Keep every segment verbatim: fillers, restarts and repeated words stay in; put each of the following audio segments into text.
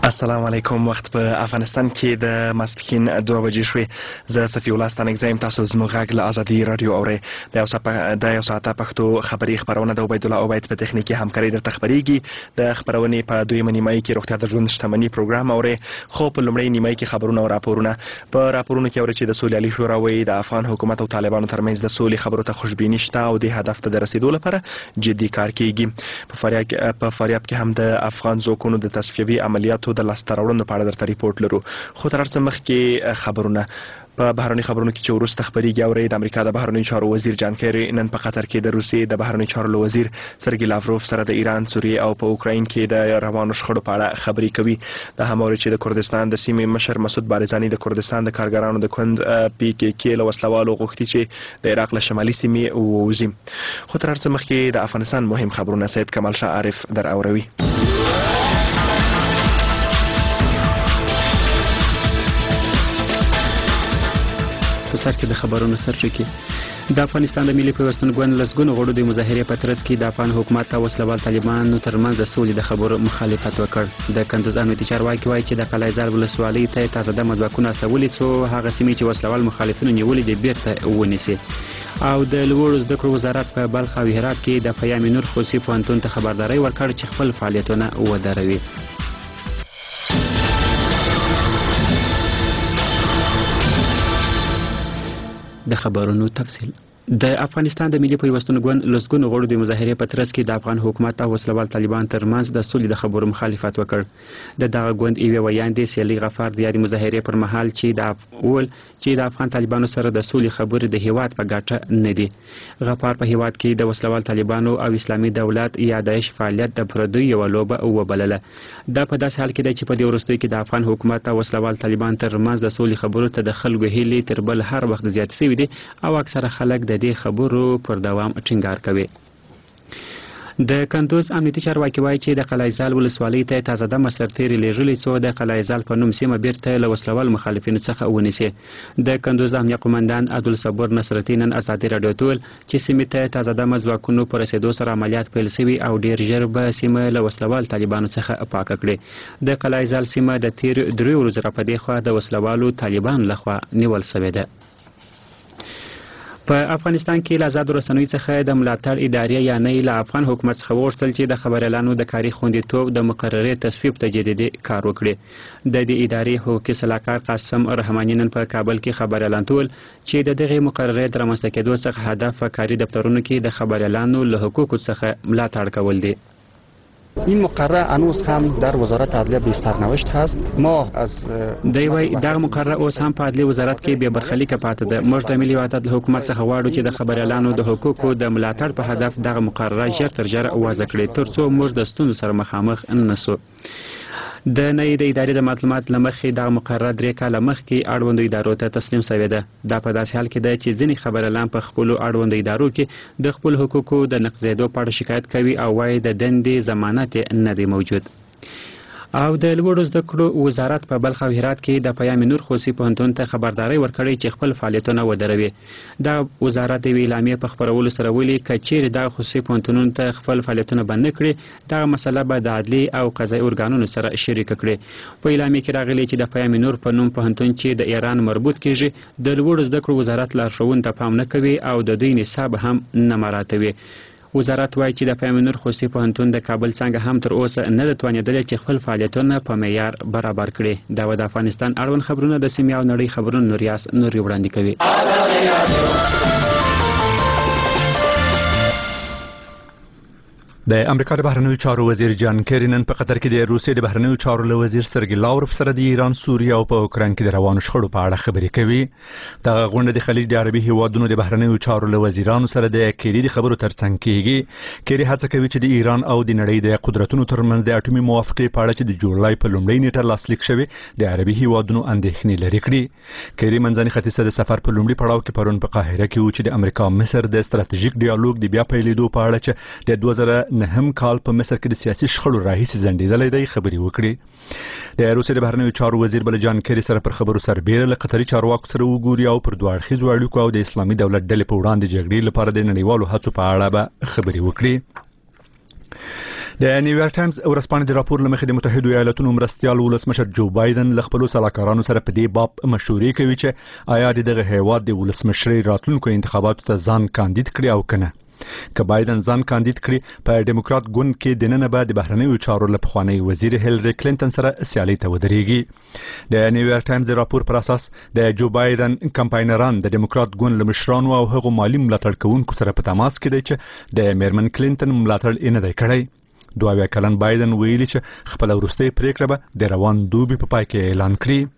السلام علیکم. وخت په افغانستان کې د ماسپښین دوه بجې شوې. زه صفي الله ستانکزی تاسو زموږ غږ له ازادي رادیو اورئ. د یو د یو ساعته پښتو خبري خبرونه د عبیدالله عبید په تخنیکي همکاري درته خبرېږي. د خبرونې په دویمه نیمایي کې روغتیا د ژوند شتمني پروګرام اورئ. خو په لومړۍ نیمایي کې خبرونه او راپورونه. په راپورونو کې اورئ چې د سولې عالي شورا وایي د افغان حکومت او طالبانو ترمنځ د سولې خبرو ته خوشبیني شته او د هدف ته د رسیدو لپاره جدي کار کیږي. په فاریاب په فاریاب کې هم د افغان ځواکونو د تصفیوي عملیاتو د لاسته راوړنو په اړه درته ریپورت لرو. خو تر هر څه مخکې خبرونه. په بهرني خبرونو کې چې وروسته خبرېږي اورئ د امریکا د بهرنیو چارو وزیر جان کیری نن په قطر کې د روسیې د بهرنیو چارو له وزیر سرګي لاوروف سره د ایران، سوریې او په اوکراین کې د روانو شخړو په اړه خبرې کوي. دا هم اورئ چې د کردستان د سیمې مشر مسعود بارزاني د کردستان د کارګرانو د کند پی کې کې له وسلوالو غوښتي چې د عراق له شمالي سیمې ووځي. خو تر هر څه مخکې د افغانستان مهم خبرونه سید کمال شاه عارف در اوروي. په سر کې د خبرونو سرچکي. د افغانستان د ملي پیوستون ګوند لسګونو غړو د مظاهرې په ترڅ کې د افغان حکومت او وسلوال طالبانو ترمنځ د سولې د خبرو مخالفت وکړ. د کندوز امنیتي چارواکي وایي چې د قلعه زال ولسوالۍ ته تازه دمه ځواکونه استولي څو هغه سیمې چې وسلوال مخالفینو نیولې دي بیرته ونیسي. او د لوړو زده کړو وزارت په بلخ او هرات کې د فیاض نور خصوصي پوهنتون ته خبرداری ورکړ چې خپل فعالیتونه ودروي. د خبرونو تفصیل. د افغانستان د ملي پیوستون ګوند لسګونو غړو د مظاهرې په ترڅ کې د افغان حکومت او وسلوال طالبان ترمنځ د سولې د خبرو مخالفت وکړ. د دغه ګوند یوې ویاندې سیلي غفار د یادې مظاهرې پر مهال چې د اول چې د افغان طالبانو سره د سولې خبرې د هیواد په ګټه نه دي. غفار په هیواد کې د وسلوال طالبانو او اسلامي دولت یا داعش فعالیت د پردیو یوه لوبه وبلله. دا په داسې حال کې دی چې په دې وروستیو کې د افغان حکومت او وسلوال طالبان ترمنځ د سولې خبرو ته د خلکو هیلې تر بل هر وخت زیاتې شوي دي او اکثره خلک د دې خبرو پر دوام ټینګار کوي. د کندوز امنیتي چارواکي وایي چې د قلعه زال ولسوالۍ ته تازه دمه سرتیري لیږلي څو د قلعه زال په نوم سیمه بیرته له وسلوال مخالفینو څخه ونیسي. د کندوز امنیه قومندان عبدالصبور نصرتي نن ازادي راډیو ته ویل چې سیمې ته تازه دمه ځواکونو په رسېدو سره عملیات پیل شوي او ډېر ژر به سیمه له وسلوال طالبانو څخه پاکه کړي. د قلعه زال سیمه د تیر دریو ورځو راپدې خوا د وسلوالو طالبانو لخوا نیول شوې ده. په افغانستان کې له آزادو رسنیو څخه د ملاتړ ادارې یا نه له افغان حکومت څخه وغوښتل چې د خبریالانو د کاري خوندیتوب د مقررې تصویب ته جدي کار وکړي. د دې ادارې حقوقي سلاکار قاسم رحماني نن په کابل کې خبریالانو ته ویل چې د دغې مقررې د رامنځته کېدو څخه هدف په کاري دفترونو کې د خبریالانو له حقوقو څخه ملاتړ کول دي. این مقرره هنوز هم در وزارت عدلیه بی سرنوشت هست. ما از دی وای دغه مقرره اوس هم په عدلیه وزارت کې به برخلیکه پاتې ده. موږ د ملي وحدت حکومت څخه غواړو چې د خبریالانو د حقوقو د ملاتړ په هدف دغه مقرره ژر تر ژره وضع کړي ترڅو موږ د ستونزو سره مخامخ نشو. د نړۍ د ادارې د معلومات له مخې دغه مقرره درې کاله مخکې اړوندو ادارو ته تسلیم شوې ده. دا په داسې حال کې ده چې ځینې خبریالان په خپلو اړوندو ادارو کې د خپلو حقوقو د نقضېدو په اړه شکایت کوي او وایي د دندې ضمانت نه دی موجود. او د لوړو زده کړو وزارت په بلخ او هرات کې د فیاض نور خصوصي پوهنتون ته خبرداری ورکړی چې خپل فعالیتونه ودروي. دا وزارت د اعلامیې په خپرولو سره ویلي که چیرې دا خصوصي پوهنتونونو ته خپل فعالیتونه بند نه کړي دغه مسله به د عدلي او قضایي ارګانونو سره شریکه کړي. په اعلامیې کې راغلی چې د فیاض نور په نوم پوهنتون چې د ایران مربوط کیږي د لوړو زده کړو وزارت لارښوونو ته پام نه کوي او د دوی نصاب هم نه مراعاتوي. وزارت وایي چې د فیاض نور خصوصي پوهنتون د کابل څنګه هم تر اوسه نه ده توانېدلی چې خپل فعالیتونه په معیار برابر کړي. دا و د افغانستان اړوند خبرونه د سیمې او نړۍ خبرونه نوریاس نوري وړاندې کوي. د امریکا د بهرنیو چارو وزیر جان کیری نن په قطر کې د روسیې د بهرنیو چارو له وزیر سرګي لاوروف سره د ایران، سوریه او په اوکراین کې د روانو شخړو په اړه خبرې کوي. دغه غونډه د خلیج د عربي هیوادونو د بهرنیو چارو له وزیرانو سره د کیری د خبرو ترڅنګ کیږي. کیری هڅه کوي چې د ایران او د نړۍ د قدرتونو ترمنځ د اټومي موافقې په اړه چې د جولای په لومړۍ نیټه لاسلیک شوی د عربي هیوادونو اندېښنې لرې کړي. کیری منځني ختیځ د سفر په لومړي پړاو کې پرون په قاهره کې و چې د امریکا مصر د ستراتیژیک ډیالوګ د بیا پیلېدو په اړه چې د دوه زره نهم کال په مصر کې د سیاسي شخړو راهیسې ځنډېدلی دی خبرې وکړي. د روسیې د بهرنیو چارو وزیر بل جان کیری سره پر خبرو سربیره له قطري چارواکو سره وګوري او پر دوه اړخیزو اړیکو او د اسلامي دولت ډلې په وړاندې جګړې لپاره د نړیوالو هڅو په اړه به خبرې وکړي. د نیویارک ټایمز ورځپاڼې د راپور لمخې د متحده ایالاتونو مرستیال ولسمشر جو بایدن له خپل سلاکارانو سره په دې باب مشورې کوي چې آیا دغه هیواد د ولسمشرۍ راتلونکو انتخاباتو ته ځان کاندید کړي او کنه. که بایدن ځان کاندید کړي په ډیموکرات ګوند کې د نن بعد د بهرنیو چارو له پخوانی وزیر هیلری کلینټن سره سیالي ته ودرېږي. د نیویارک ټایمز د راپور پر اساس د جو بایدن کمپاینران د ډیموکرات ګوند له مشرانو او هغو مالی ملاتړ کوونکو سره په تماس کې دي چې د میرمن کلینټن ملاتړ یې نه دی کړی. دوه اویا کلن بایدن ویلي چې خپل وروستۍ پریکړه به د روان دوبي په پای کې اعلان کړي.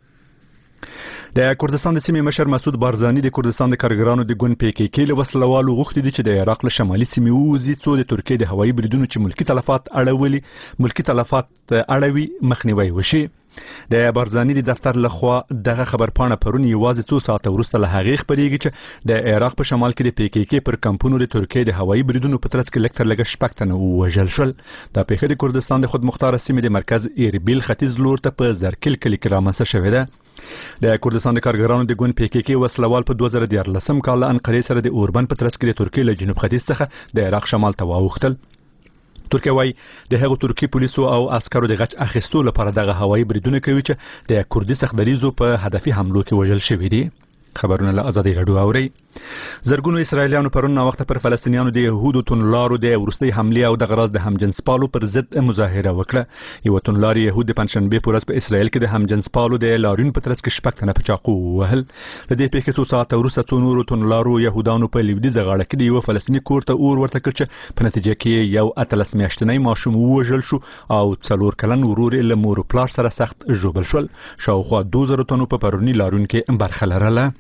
د کردستان د سیمې مشر مسعود بارزانی د کردستان د کارګرانو د ګوند پی کې کې له وسلوالو غوښتي دي چې د عراق له شمالي سیمې ووځي څو د ترکیې د هوایي بریدونو چې ملکی تلفات اړولي ملکی تلفات اړوي مخنیوي وشي. د بارزانی د دفتر لخوا دغه خبرپاڼه پرون یوازې څو ساعته وروسته له هغې خبرېږي چې د عراق په شمال کې د پی کې کې پر کمپونو د ترکیې د هوایي بریدونو په ترڅ کې لږ تر لږه شپږ تنه ووژل شول. دا پیښه د کردستان د خودمختاره سیمې د مرکز ایربیل ختیځ لور ته په زرکل کلي کې رامنځته شوې ده. د کردستان د کارګرانو د ګوند پی کې کې وسلوال په دوه زره دیارلسم کال له انقرې سره د اوربن په ترڅ کې د ترکیې له جنوب ختیځ څخه د عراق شمال ته واوښتل. ترکیه وايي د هغو ترکی پولیسو او عسکرو د غچ اخیستو لپاره دغه هوایي بریدونه کوي چې د کردي سختدریزو په هدفي حملو کې وژل شوي دي. خبرونه له ازادي راډیو اوري. زرګونو اسرایلیانو پرون نا وخت پر فلسطینیانو د يهودو تونلارو د ورستۍ حمله او د غراز د همجنسپالو پر ضد مظاهره وکړه. یو تونلار يهود د پنځشنبه پر ورځ په اسرایل کې د همجنسپالو د لارون په ترڅ کې شپږ تنه په چاقو وهل. د دې پیښې څو ساعته وروسته څو نورو تونلارو يهودانو په لویدیځه غاړه کې د یو فلسطیني کور ته اور ورته کړ چې په نتیجه کې یو اتلس میاشتنی ماشوم وژل شو او څلور کلن ورور له مور پلار سره سخت ژوبل شول. شاوخوا دوه زره تنو په پرونی لارون کې برخه لرله.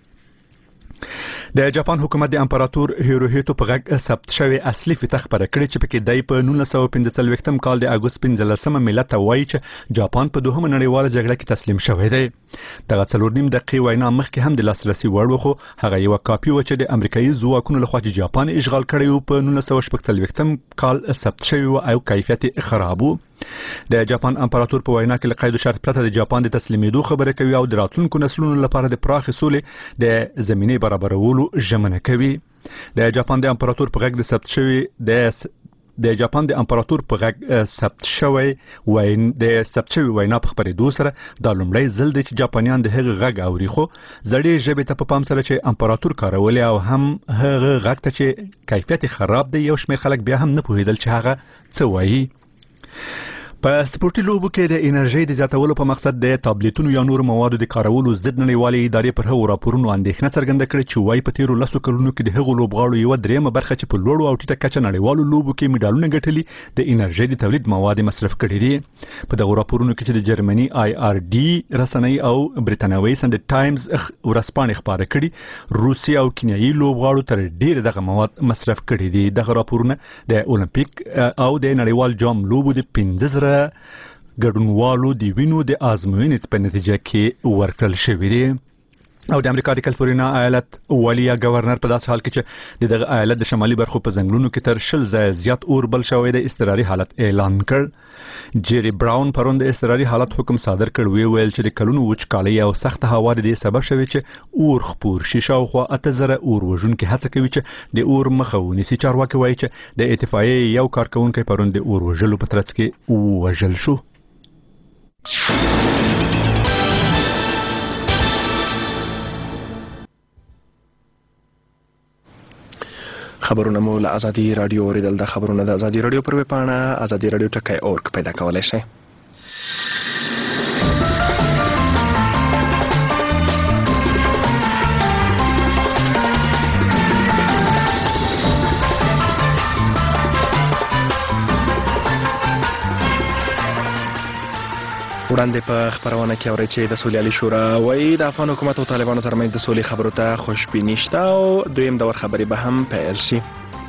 د جاپان حکومت د امپراتور هیروهیتو په غږ ثبت شوی اصلي فتح خبره کړې چې پکې دای په نولس سوه پنځه څلوېښتم کال د اګوست پنځلسمه ملت وایي چې جاپان په دوهمه نړیواله جګړه کې تسلیم شوی دی. دغه څلور نیم دقیقې وینا مخکې هم د لاسرسي وړ و، خو هغه یو کاپي و چې د امریکایي ځواکونو لخوا چې جاپان اشغال کړی و په نولس سوه شپږ څلوېښتم کال ثبت شوی و او کیفیت خراب و. د جاپان امپراتور په وینا کې له قید او شرط پرته د جاپان د تسلیمېدو خبره کوي او د راتلونکو نسلونو لپاره د پراخې سولې د زمینې برابرولو ژمنه کوي. د جاپان د امپراتور په غږ د ثبت شوی د د جاپان د امپراتور په غږ ثبت شوی وین د ثبت شوی وینا په خبرېدو سره دا لومړی ځل دی چې جاپانیان د هغه غږ اوري، خو زړې ژبې ته په پام سره چې امپراتور کارولې او هم هغه غږ ته چې کیفیت خراب دی، یو شمېر خلک بیا هم نه پوهېدل چې هغه څه وایي. په سپورتي لوبو کې د انرژي د زیاتولو په مقصد د تابلیتونو یا نور موادو د کارولو ضد نړیوالې ادارې پر هغو راپورونو اندېښنه څرګنده کړې چې وايي په تیرو لسو کلونو کې د هغو لوبغاړو یوه دریمه برخه چې په لوړو او ټیټه کچه نړیوالو لوبو کې میډالونه ګټلي د انرژي د تولید مواد مصرف کړي دي. په دغو راپورونو کې چې د جرمني آی آر ډي رسنۍ او برتانوي سنډ ټایمز ورځپاڼې خبره کړي روسي او کینیايي لوبغاړو تر ډیر دغه مواد مصرف کړي دي. دغه راپورونه د اولمپیک او د نړیوال جام لوبو د پنځه زره ګډونوالو د وینو د آزموینې په نتیجه کې ورکړل شوی دی. او د امریکا د کالیفورنیا ایالت والیا گورنر په داسې حال کې چې د دغه ایالت د شمالي برخو په ځنګلونو کې تر شل ځایه زیات اور بل شوی د اضطراري حالت اعلان کړ. جيري براون پرون د اضطراري حالت حکم صادر کړ، وی ویل چې د کلونو وچکالۍ او سخت هوا د سبب شوی چې اور خپور شي. شاوخوا اته زره اور وژونکي هڅه کوي چې د اور مخه ونیسي. چارواکي وایي چې د اتفاقیې یو کارکونکی پرون د اور وژلو په ترڅ کې وژل شو. خبرونه مو له ازادي رادیو اوریدل. د خبرونه د ازادي رادیو پر ویب پاڼه ازادي رادیو ټکی اورګ پیدا کولای شئ. وړاندې په خبرونه کې اورئ چې د سولیالي شورا وایي د افغان حکومت او طالبانو ترمنځ د سولې خبرو ته خوشبیني شته او دویم دور خبرې به هم پیل شي.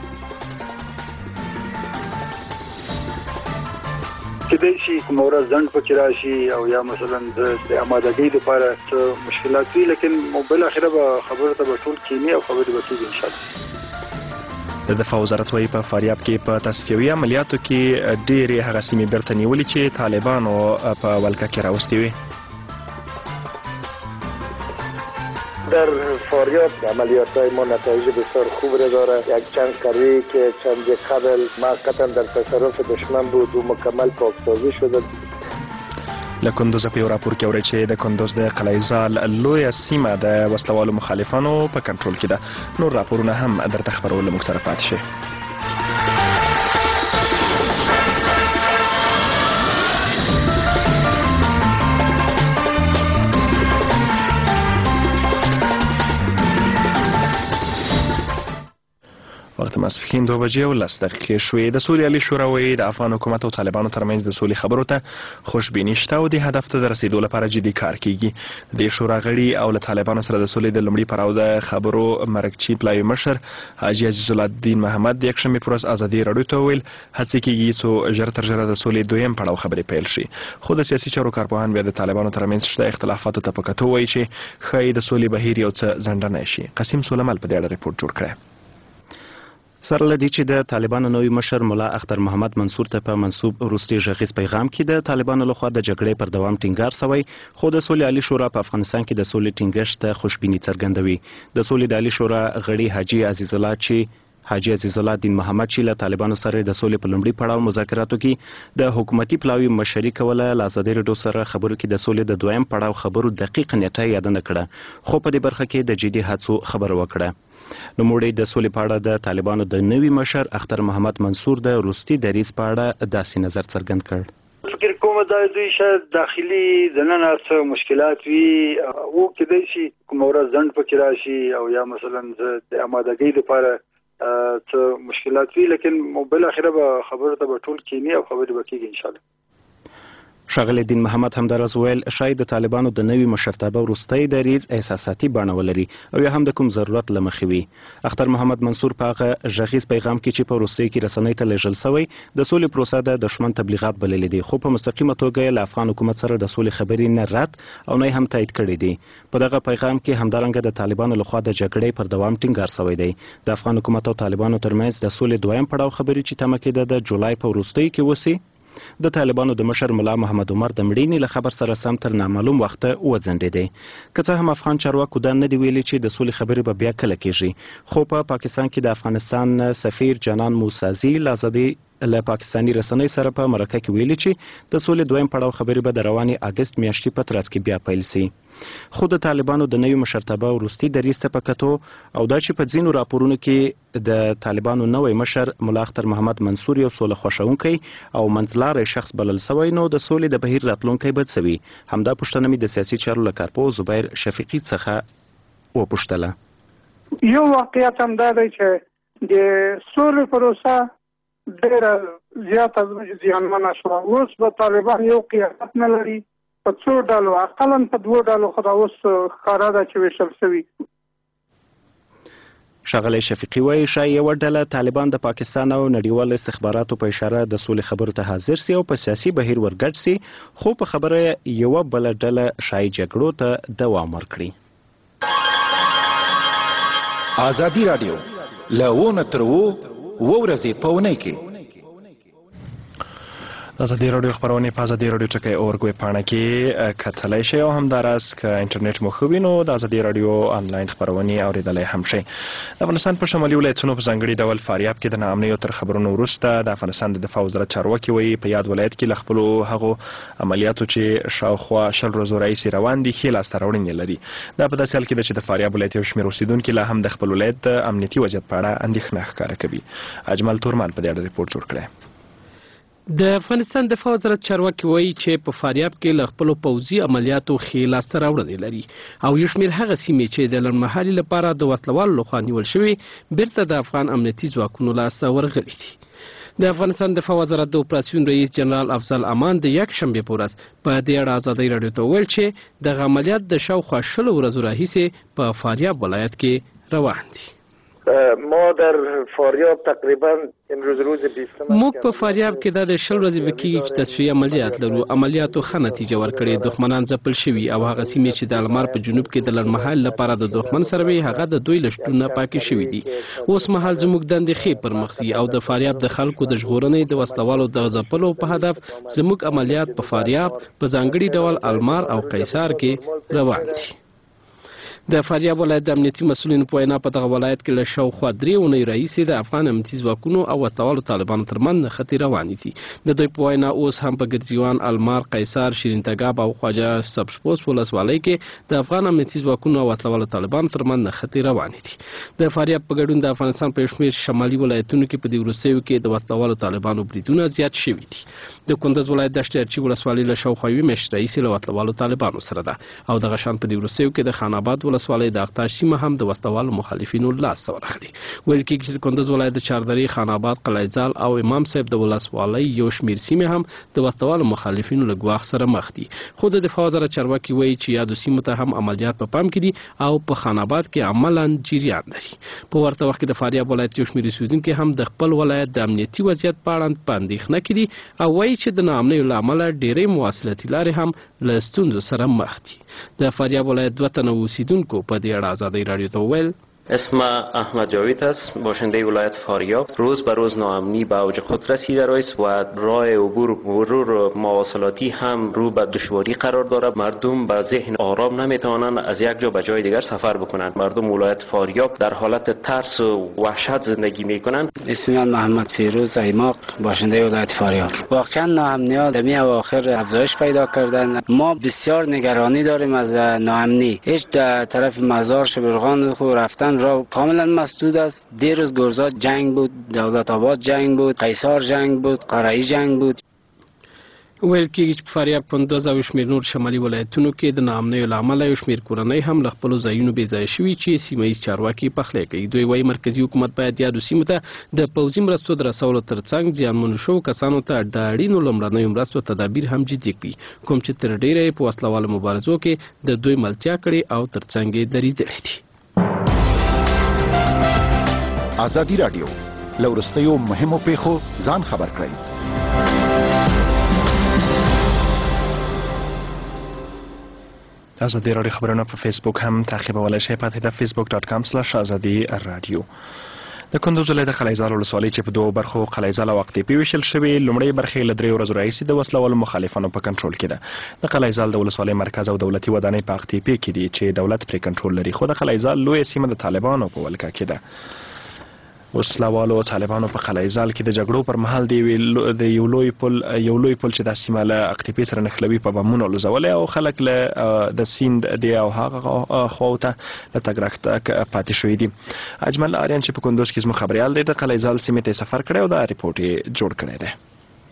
کېدای شي کومه ورځ ځنډ پکې راشي او یا مثلا د آمادګۍ لپاره څه مشکلات وي، لیکن بالاخره به خبرو ته به ټول کینی او خبرې به کېږي انشاءالله. د دفاع وزارت وايي په فاریاب کې په تصفیوي عملیاتو کې ډېرې هغه سیمې بیرته نیولې چې طالبانو په ولکه کې راوستې وي. در فاریاب عملیات‌های ما نتایج بسیار خوب را داره. یک چند قریه که چند قبل موقتا در تصرف دشمن بود و مکمل پاکسازی شده. له کندوز په یو راپور کې اوري چې د کندوز د قلعه زال لویه سیمه د وسلوالو مخالفانو په کنټرول کې ده. نور راپورونه هم درته خبرول موږ سره پاتې شئ. وخت ماسپښین دوه بجې او لس دقیقې شوې. د سولې عالي شورا وایي د افغان حکومت او طالبانو ترمنځ د سولې خبرو ته خوشبیني شته او د هدف ته د رسیدو لپاره جدي کار کیږي. د شورا غړي او له طالبانو سره د سولې د لومړي پړاو د خبرو مرکچی پلاوي مشر حاجي عزیز الله الدین محمد د یکشنبې پر ورځ ازادي راډیو ته وویل هڅې کیږي چې ژر تر ژره د سولې دویم پړاو خبرې پیل شي. خو د سیاسي چارو کارپوهان بیا د طالبانو ترمنځ شته اختلافاتو ته په کتو وایي چې ښایي د سولې بهیر یو څه ځنډنی شي. قاسم سولمل په دې اړه ریپورت جوړ کړی. سره لدی چې د طالبانو نوی مشر مولا اختر محمد منصور ته په منسوب وروستي غږیز پیغام کې د طالبانو لخوا د جګړې پر دوام ټینګار شوی، خو د سولې عالي شورا په افغانستان کې د سولې ټینګښت ته خوشبیني څرګندوي. د سولې د عالي شورا غړي حاجي عزیز الله چې حاجي عزیز الله الدین محمد چې له طالبانو سره د سولې په لومړي پړاو مذاکراتو کې د حکومتي پلاوي مشري کوله، له ازادي راډیو سره خبرو کې د سولې د دویم پړاو خبرو دقیق نیټه یاد نه کړه، خو په دې برخه کې د جدي هڅو خبره وکړه. نوموړی د سولې په اړه د طالبانو د نوي مشر اختر محمد منصور د وروستي دریځ په اړه داسې نظر څرګند کړ. فکر کوم دا دوی شاید داخلي دننه څه مشکلات وي او کېدای شي کوم ورځ ځنډ پکې راشي او یا مثلا د آمادګۍ لپاره څه مشکلات وي، لیکن بل اخره به خبره ته به ټول کینی او خبرې به کېږي ان شاء الله. ښاغلی دین محمد همداراز ویل شاید د طالبانو د نوي مشرتابه وروستی دریځ احساساتي بڼه ولري او یا هم د کوم ضرورت له مخې وي. اختر محمد منصور په هغه غږیز پیغام کې چې په وروستیو کې رسنۍ ته لیږل شوی د سولې پروسه د دښمن تبلیغات بللې دي، خو په مستقیمه توګه له افغان حکومت سره د سولې خبرې نه رد او نه هم تایید کړي دي. په دغه پیغام کې همدارنګه د طالبانو لخوا د جګړې پر دوام ټینګار شوی دی. د افغان حکومت او طالبانو ترمنځ د سولې دویم پړاو خبرې چې تمه کېده د جولای په وروستیو کې وسی، د طالبانو د مشر مولا محمد عمر د مړینې له خبر سره سم تر نامعلوم وخته وځنډېدې. که څه هم افغان چارواکو دا نه دی ویلي چې د سولې خبرې به بیا کله کېږي، خو په پا پاکستان کې د افغانستان سفیر جانان موسازي له ازادي له پاکستاني رسنۍ سره په مرکه کې ویلي چې د سولې دویم پړاو خبرې به د روانې اګست میاشتې په ترڅ کې بیا پیل شي. خو د طالبانو د نوي مشرتابه وروستي دریځ ته په کتو او دا چې په ځینو راپورونو کې د طالبانو نوی مشر مولا اختر محمد منصور یو سوله خوښونکی او منځلاری شخص بلل شوی، نو د سولې د بهیر راتلونکی بد شوي. همدا پوښتنه مې د سیاسي چارو له کارپوه زبیر شفیقي څخه وپوښتله. یو واقعیت هم دا دی چې د سولې پروسه ډېره زیاته زیانمنه شوه. اوس به طالبان یو قیادت نه لري، په څو ډلو اقلا په دوو ډلو خو دا اوس ښکاره ده چې ویشل شوي. ښاغلی شفیقي وایي ښایي یوه ډله طالبان د پاکستان او نړیوالو استخباراتو په اشاره د سولې خبرو ته حاضر سي او په سیاسي بهیر ورګډ سي، خو په خبره یوه بله ډله ښایي جګړو ته دوام ورکړي. ازادي راډیو له ونه تر اوو اووه ورځې په اونۍ کې ازادي راډیو خبرونه په ازادي راډیو ټکی اورګوي پاڼه کې کتلای شئ او همداراز که انټرنیټ مو خو وینو د ازادي راډیو آنلاین خبرونه اوریدلای هم شئ. د افغانستان په شمالي ولایتونو په ځانګړي ډول فاریاب کې د ناامنۍ تر خبرونو وروسته د افغانستان د دفاع وزارت چارواکي وایي په یاد ولایت کې له خپلو هغو عملیاتو چې شاوخوا شل ورځو راهیسې روان دي ښې لاسته راوړنې لري. دا په داسې حال کې ده چې د فاریاب ولایت یو شمېر اوسیدونکي لا هم د خپل ولایت د امنیتي وضعیت په اړه اندېښنه ښکاره کوي. اجمل تورمان په دې اړه ریپورت جوړ کړی. د افغانستان دفاع وزارت چارواکي وایي چې په فاریاب کې له خپلو پوځي عملیاتو ښې لاسته راوړنې لري او یو شمېر هغه سیمې چې د لنډمهالي لپاره د وسلوالو لخوا نیول شوي بیرته د افغان امنیتي ځواکونو لاسته ورغلي دي. د افغانستان دفاع وزارت د اپراسیون رئیس جنرال افضل امان د یکشنبې په ورځ په دې اړه ازادي راډیو ته وویل چې دغه عملیات د شاوخوا شلو ورځو راهیسې په فاریاب ولایت کې روان دي. ما در فاریاب تقریبا امروز روز بیستم موږ په فاریاب کې د شل ورځې وکیږي چې تصفیه عملیات لرو. عملیاتو ښه نتیجه ورکړې، دښمنان ځپل شوي او هغه سیمې چې د المار په جنوب کې د لنډمهال لپاره د دښمن سره وي هغه د دوی له شتون نه پاکې شوي دي. اوس مهال زموږ دندې ښې پرمخ ځي او د فاریاب د خلکو د ژغورنې د وسلوالو د ځپلو په هدف زموږ عملیات په فاریاب په ځانګړي ډول المار او قیصار کې روان دي. د فاریاب ولایت د امنیتي مسؤلینو په وینا په دغه ولایت کې له شاوخوا درې اونۍ راهیسې د افغان امنیتي ځواکونو او وسلوالو طالبانو ترمنځ نښتې روانې دي. د دوی په وینا اوس هم په ګرځیوان، المار، قیصر، شیرین تګاب او خواجه سبزپوست ولسوالۍ کې د افغان امنیتي ځواکونو او وسلوالو طالبانو ترمنځ نښتې روانې دي. د فاریاب په ګډون د افغانستان په شمیر شمالي ولایتونو کې په دې وروستیو کې د وسلوالو طالبانو بریدونه زیات شوي دي. د کندز ولایت د شترچی ولسوالۍ له شاوخوا یوې میاشتې راهیسې له وسلوالو طالبانو سره ده او دغه شان په دې وروستیو کې د خان آباد ولسوالۍ د اقطاع سیمه هم د وسلوالو مخالفینو لاسته ورغلې. ویل کېږي چې د کندز ولایت د چاردرې، خان آباد، قلعهزال او امام صاحب د ولسوالۍ یو شمیر سیمې هم د وسلوالو مخالفینو له ګواښ سره مخ دي. خو د دفاع وزارت چارواکي وایي چې یادو سیمو ته هم عملیات په پام کې دي او په خان آباد کې عملاً جریان لري. په ورته وخت کې د فاریاب ولایت یو شمیر اوسیدونکي هم د خپل ولایت د امنیتي وضعیت په اړه په اندېښنه کې دي او وایي چې د ناامنیو له امله ډېرې مواصلاتي لارې هم له ستونزو سره مخ دي. د فاریاب ولایت دوه تنه اوسیدونکو په دې اړه آزادی رادیو ته وویل: اسم احمد جاوید است، باشنده ولایت فاریاب. روز به روز ناامنی به اوج خود رسیده است و راه عبور مرور مواصلاتی هم رو به دشواری قرار دارد. مردم به ذهن آرام نمیتوانند از یک جا به جای دیگر سفر بکنند. مردم ولایت فاریاب در حالت ترس و وحشت زندگی میکنند. اسم من محمد فیروز ایماق، باشنده ولایت فاریاب. واقعا ناامنی‌ها در اواخر افزایش پیدا کردن. ما بسیار نگرانی داریم از ناامنی. هیچ طرف مزار شبرغان خو رفتن را کاملا مسدود است. دیروز گرزا جنگ بود، دولت آباد جنگ بود، قیصر جنگ بود، قرایی جنگ بود. ویل کېږي چې په فاریاب، کندز او شمیر نور شمالي ولایتونو کې د ناامنیو له امله یو شمیر کورنۍ هم له خپلو ځایونو بې ځایه شوي چې سیمه ییز چارواکي پخلی کوي. دوی وایي مرکزي حکومت باید یادو سیمو ته د پوځي مرستو د رسولو ترڅنګ زیانمنو شوو کسانو ته د اړینو لومړنیو مرستو تدابیر هم جدي کړي، کوم چې تر ډیره یې په وسلوالو مبارزو کې د دوی ملتیا کړې او ترڅنګ یې درېدلې دي. ازادي رادیو لورستیو مهمو پیښو ځان خبر کړئ. ازادي رادیو خبرونه په فیسبوک هم تعقیبولی شئ په هدف فیسبوک ډاټ کام سلاش ازادي رادیو. د کندوز ولایت د قلعهزال ولسوالۍ چې په دوو برخو قلعهزال او اقطیپي ویشل شوې، لومړۍ برخې له درې ورځو راهیسې د وسلوالو مخالفانو په کنټرول کې ده. د قلعهزال د ولسوالۍ مرکز او دولتي ودانۍ په اقطیپي کې دي چې دولت پرې کنټرول لري، خو د قلعهزال لویه سیمه د طالبانو په ولکه کې ده. وسلوالو او طالبانو په قلعهزال کې د جګړو پر مهال د یو لوی پل یو لوی پل چې د سیمه له اقطیپي سره نښلوي په بمونو لوزولی او خلک له د سیند دی او هغه خواته له تګ راتګ پاتې شوي دي. اجمل آریان چې په کندوز کې زموږ خبریال دی د قلعهزال سیمې ته سفر کړی او دا ریپورټ یې جوړ کړی دی.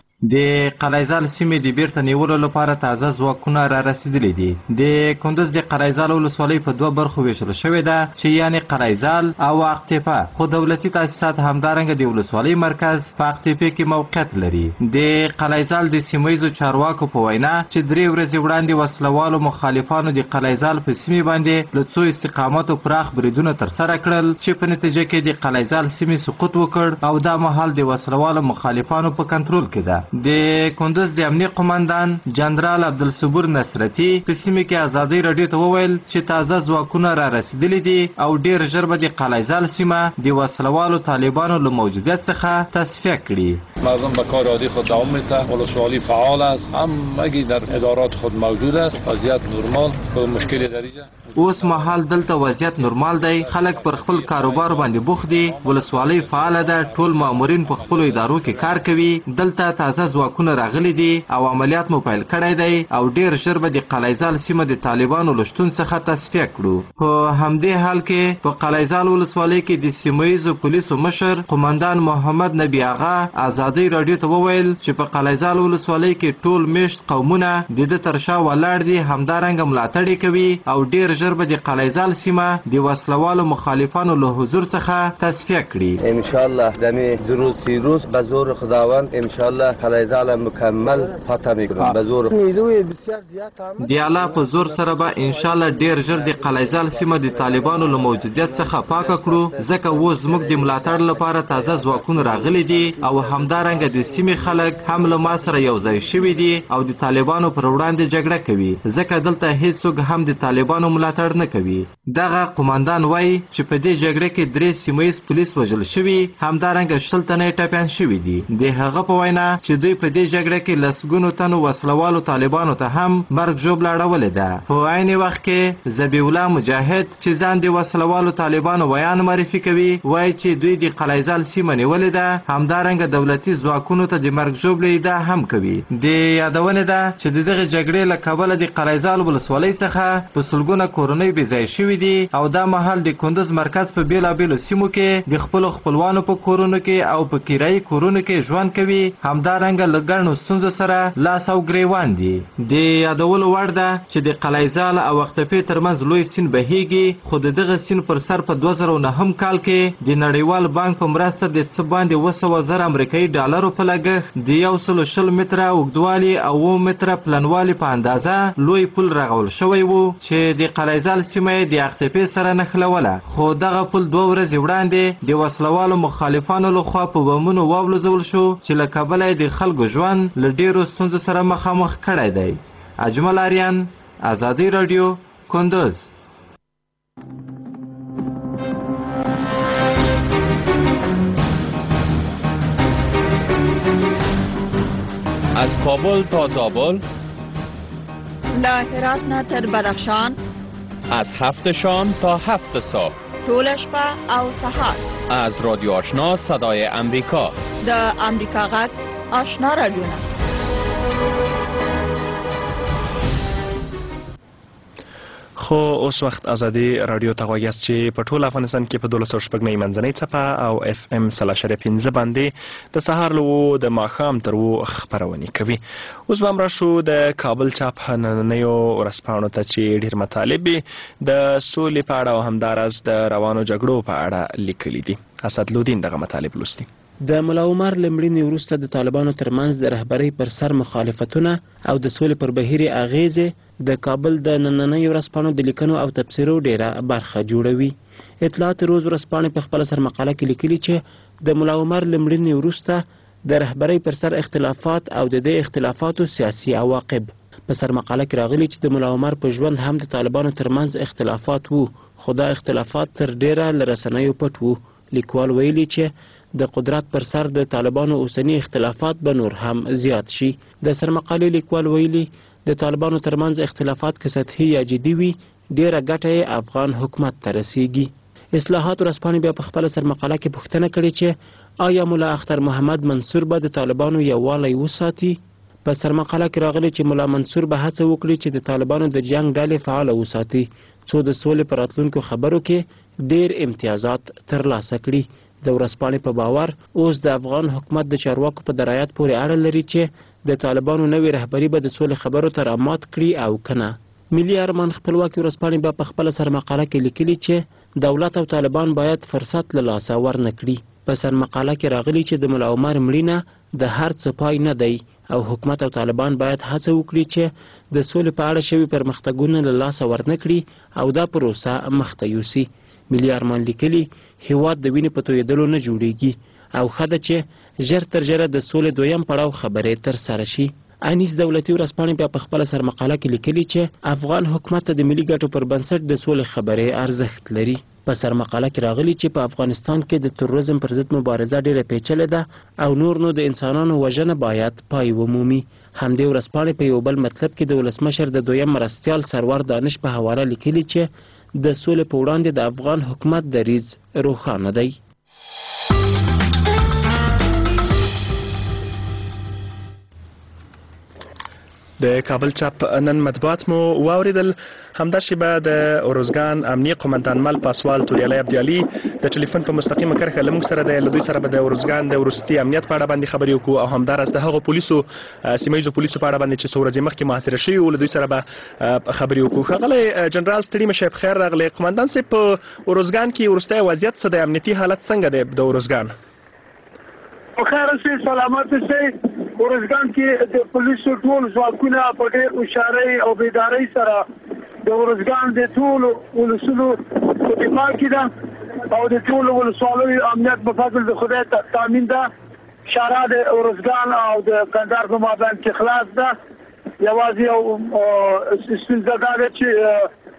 د قلعهزال سیمې د بیرته نیولو لپاره تازه ځواکونه را رسیدلي دي. د کندز د قلعهزال ولسوالۍ په دوه برخو ویشل شوې ده چې یعنی قلعهزال او اقطیپه، خو دولتي تاسیسات همدارنګه د ولسوالۍ مرکز په اقطیپه کې موقعیت لري. د قلعهزال د سیمه ییزو چارواکو په وینا چې درې ورځې وړاندې وسلوالو مخالفانو د قلعهزال په سیمې باندې له څو استقاماتو پراخ بریدونه ترسره کړل چې په نتیجه کې د قلعهزال سیمې سقوط وکړ او دا مهال د وسلوالو مخالفانو په کنټرول کې ده. د کندز د امنیت قومندان جنرال عبدالصبور نصرتي په سیمه کې ازادي رادیو ته وویل چې تازه ځواکونه را رسیدلي دي او ډیر ژر به د قلعهزال سیمه د وسلوالو طالبانو له موجودیت څخه تصفیه کړي. مردم به کار عادی خود دوام میده. ولسوالی فعال است، همگی در ادارات خود موجود است. وضعیت نرمال، کوم مشکلی دریجه اوس مهال دلته وضعیت نورمال دی. خلک پر خپل کاروبار باندې بوخت دي. ولسوالۍ فعاله ده. ټول مامورین په خپلو ادارو کې کار کوي. دلته تازه ځواکونه راغلي دي او عملیات مو پیل کړی دی او ډیر ژر به د قلعهزال سیمه د طالبانو له شتون څخه تصفیه کړو. په همدې حال کې په قلعهزال ولسوالۍ کې د سیمه ییزو پولیسو مشر قومندان محمد نبی آغا ازادي رادیو ته وویل چې په قلعهزال ولسوالۍ کې ټول میشت قومونه د ده تر شا ولاړ دي، همدارنګه ملاتړ کوي او ډیر ژر به د قلعهزال سیمه د وسلوالو مخالفانو له حضور څخه تصفیه کړي. ان شاء الله دمی روز سی روز به زور خداوند ان شاء الله قلعهزال مکمل فتح میکنم. به زور نیروی بسیار زیات هم دی الله په زور سره به ان شاء الله ډیر ژر د قلعهزال سیمه د طالبانو له موجودیت څخه پاکه کړو، ځکه اوس زموږ د ملاتړ لپاره تازه ځواکونه راغلي دي او همدارنګه د سیمې خلک هم له ما سره یو ځای شوي دي او د طالبانو پر وړاندې جګړه کوي، ځکه دلته هیڅوک هم د طالبانو ملاتړ نه کوي. دغه قوماندان وایي چې په دې جګړه کې درې سیمه ییز پولیس وژل شوي، همدارنګه شل تنه ټپیان شوي دي. د هغه په وینا چې دوی په دې جګړه کې لسګونو تنو وسلوالو طالبانو ته هم مرګ ژوبله اړولې ده. په عین وخت کې ذبیح الله مجاهد چې ځان د وسلوالو طالبانو ویان معرفي کوي، وایي چې دوی د قلعهزال سیمه نیولې ده، همدارنګه دولتي ځواکونو ته د مرګ ژوبلې ادعا هم کوي. د یادونه ده چې د دغه جګړې له کبله د قلعهزال ولسوالۍ څخه په سلګونه کورنۍ بېځایه شوي دي او دا مهال د کندوز مرکز په بېلابېلو سیمو کې د خپلو خپلوانو په کورونو کې او په کرایي کورونو کې ژوند کوي، همدارنګه له ګڼو ستونزو سره لاس او ګریوان دي. د یادولو وړ ده چې د قلعهزال او اختپې ترمنځ لوی سیند بهیږي، خو د دغه سیند پر سر په دوه زره نهم کال کې د نړیوال بانک په مرسته د څه باندې اوه سوه زره امریکایي ډالرو په لګښت د یو سلو شل متره اوږدوالي او اوه متره پلنوالي په اندازه لوی پل رغول شوی و چې د قلعهزال سیمه یې د اختپې سره نښلوله، خو دغه پل دوه ورځې وړاندې د وسلوالو مخالفانو لخوا په بمونو واولوځول شو چې له کبله یې د خلکو ژوند له ډېرو ستونزو سره مخامخ کړی دی. اجمل آریان، ازادي راډیو، کندوز. از کابل تا زابل، له هرات نه تر بدخشان، از هفت شام تا هفت صبح، طول شپه او سهار. از رادیو آشنا صدای امریکا، د امریکا غږ آشنا رادیوونه. خو اوس وخت ازادي رادیو ته غوږ یاست چې په ټول افغانستان کې په دولس سوه شپږ نوي منځنۍ څپه او اف ام سل اشاریه پنځه باندې د سهار له اوو د ماښام تر اوو خپرونې کوي. اوس به هم راشو د کابل چاپ نننیو ورځپاڼو ته چې ډېر مطالب د سولې په اړه او همداراز د روانو جګړو په اړه لیکلي دي. اسدالدین دغه مطالب لوستي. د ملا عمر له مړینې وروسته د طالبانو ترمنځ د رهبرۍ پر سر مخالفتونه او د سولې پر بهیر اغیزې د کابل د نننیو ورځپاڼو د لیکنو او تبصرو ډیره برخه جوړوي. اطلاعات روز ورځپاڼې په خپله سرمقاله کې لیکلي چې د ملا عمر له مړینې وروسته د رهبرۍ پر سر اختلافات او د دې اختلافاتو سیاسي عواقب. په سرمقاله کې راغلي چې د ملا عمر په ژوند هم د طالبانو ترمنځ اختلافات وو، خو دا اختلافات تر ډیره له رسنیو پټ وو. لیکوال ویلي چې د قدرت پر سر د طالبانو اوسنی اختلافات به نور هم زیات شي. د سرمقالې لیکوال ویلي د طالبانو ترمنځ اختلافات که سطحي یا جدي وي، ډیره ګټه یې افغان حکومت ته رسیږي. اصلاحات ورځپاڼې بیا په خپله سرمقاله کې پوښتنه کړې چې آیا ملا اختر محمد منصور به د طالبانو یووالی وساتي؟ په سرمقاله کې راغلي چې ملا منصور به هڅه وکړي چې د طالبانو د جنگ ډلې فعاله وساتي څو د سولې په راتلونکو خبرو کې ډیر امتیازات ترلاسه کړي. د ورځپاڼې په باور اوس د افغان حکومت د چارواکو په درایت پورې اړه لري چې د طالبانو نوې رهبري به د سولې خبرو ته رامات کړي او کنه. ملي ارمان خپلواکي ورځپاڼې به په خپله سرمقاله کې لیکلي چې دولت او طالبان باید فرصت له لاسه ورنه کړي. په سرمقاله کې راغلي چې د ملا عمر مړینه د هر څه پای نه دی او حکومت او طالبان باید هڅه وکړي چې د سولې په اړه شوي پرمختګونه له لاسه ورنه کړي او دا پروسه مخته یوسي. ملي ارمان لیکلي هیواد د وینې په تویېدلو نه جوړیږي او ښه ده چې ژر تر ژره د سولې دویم پړاو خبرې ترسره شي. انیس دولتي ورځپاڼې بیا په خپله سرمقاله کې لیکلي چې افغان حکومت ته د ملي ګټو پر بنسټ د سولې خبرې ارزښت لري. په سرمقاله کې راغلي چې په افغانستان کې د تروریزم پر ضد مبارزه ډیره پیچلې ده او نور نو د انسانانو وژنه باید پای ومومي. همدې ورځپاڼې په یو بل مطلب کې د ولسمشر د دویم مرستیال سرور دانش په حواله لیکلي چې د سولې په وړاندې د افغان حکومت دریځ روښانه دی. د کابل چاپ نن مطبوعات مو واوریدل. همدا شیبه د اروزګان امنیه قومندان مل پاسوال توریالی عبدالي د ټلیفون په مستقیمه کرښه له موږ سره دی. له دوی سره به د اروزګان د وروستي امنیت په اړه باندې خبرې وکړو او همداراز د هغو پولیسو سیمه ییزو پولیسو په اړه باندې چې څو ورځې مخکې محاصره شوي وو له دوی سره به خبرې وکړو. ښاغلی جنرال ستړي مه شئ، پخیر راغلی. قومندان صاحب، په اروزګان کې وروستی وضعیت څه دی؟ امنیتي حالت څنګه دی د اروزګان؟ بخیر اوسئ، سلامت اوسئ. اروزګان کې د پولیسو ټول ځواکونه په ډېر هوښیارۍ او بیدارۍ سره د اروزګان د ټولو ولسونو په دفاع کې ده او د ټولو ولسوالیو امنیت په فضل د خدای تامین ده. شارع د اروزګان او د کندهار په مابین کې خلاص ده. یوازې یو ستونزه دا ده چې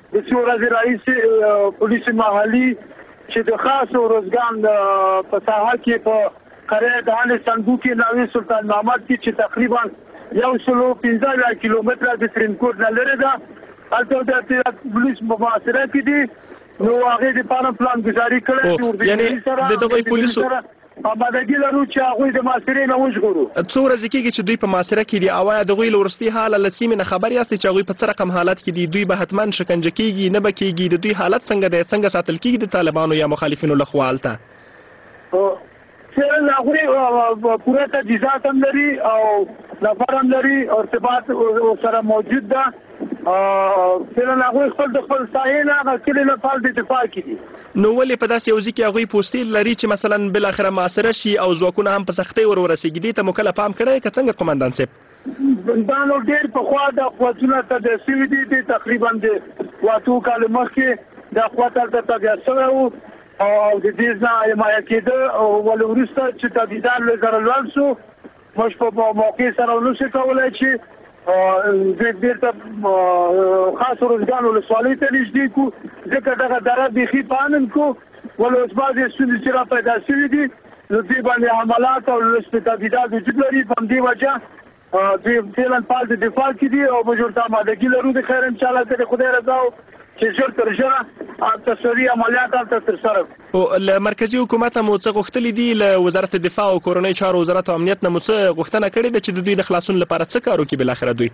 د څو ورځې راهیسې پولیس محلي چې د خاص روزګان په ساحه کې په قریه دهان صندوق کې ناوی سلطان محمد کې چې تقریبا یو سلو پنځه اویا کیلومتره د ترینکوټ نه لرې ده هلته د پولیس په محاصره کې دي نو هغې دپاره پلان ګزاري کړی یعنی د دغوی پولیسو آمادګي لرو چې هغوی د محاصرې نه وژغورو. څو ورځې کېږي چې دوی په محاصره کې دي او آیا دغوی له وروستي حاله له سیمې نه خبر یاستئ چې هغوی په څه رقم حالت کې دي؟ دوی به حتما شکنجه کېږي نه به کېږي؟ د دوی حالت څنګه دی؟ څنګه ساتل کېږي د طالبانو یا مخالفینو لخوا هلته؟ فعلا هغوی پوره تجهیزات هم لري او نفر هم لري او ارتباط سره موجود ده. فعلا هغوی خپل د خپل ساحې نه هغه کلي لپاره د دفاع کې دي. نو ولې په داسې یو ځای کې هغوی پوستې لري چې مثلا بالاخره محاصره شي او ځواکونه هم په سختۍ ور ورسېږي؟ دې ته مو کله پام کړی که څنګه قمندان صاحب؟ دا نو ډېر پخوا د قوتونه تبعیه شوي دي د تقریبا د اواتو کالو مخکې دا قوت هلته تبعیه شوی و او د دې ځای حمایه کېده او ولې وروسته چې تهدیدات له سره لوړ شو موږ په موقع سره ونشو کولی چې بیرته خاص روزګان ولسوالۍ ته نږدې کړو ځکه دغه دره بیخي په امن کړو ولې اوس بعضې ستونزې چې را پیدا شوي دي نو دوی باندې حملات او لږ تهدیدات وجود لري. په همدې وجه دوی فعلا فعال د دفاع کې دي او موږ ورته آمادګي لرو د خیر انشاءالله که د خدای رضا چې ژر تر ژره تصویري عملیات هلته ترسره کړو. له مرکزي حکومت مو څه غوښتلي دي؟ له وزارت دفاع او کورنۍ چارو وزارت او امنیت نه مو څه غوښتنه کړې ده چې د دوی د خلاصون لپاره څه کار وکړي بالاخره دوی؟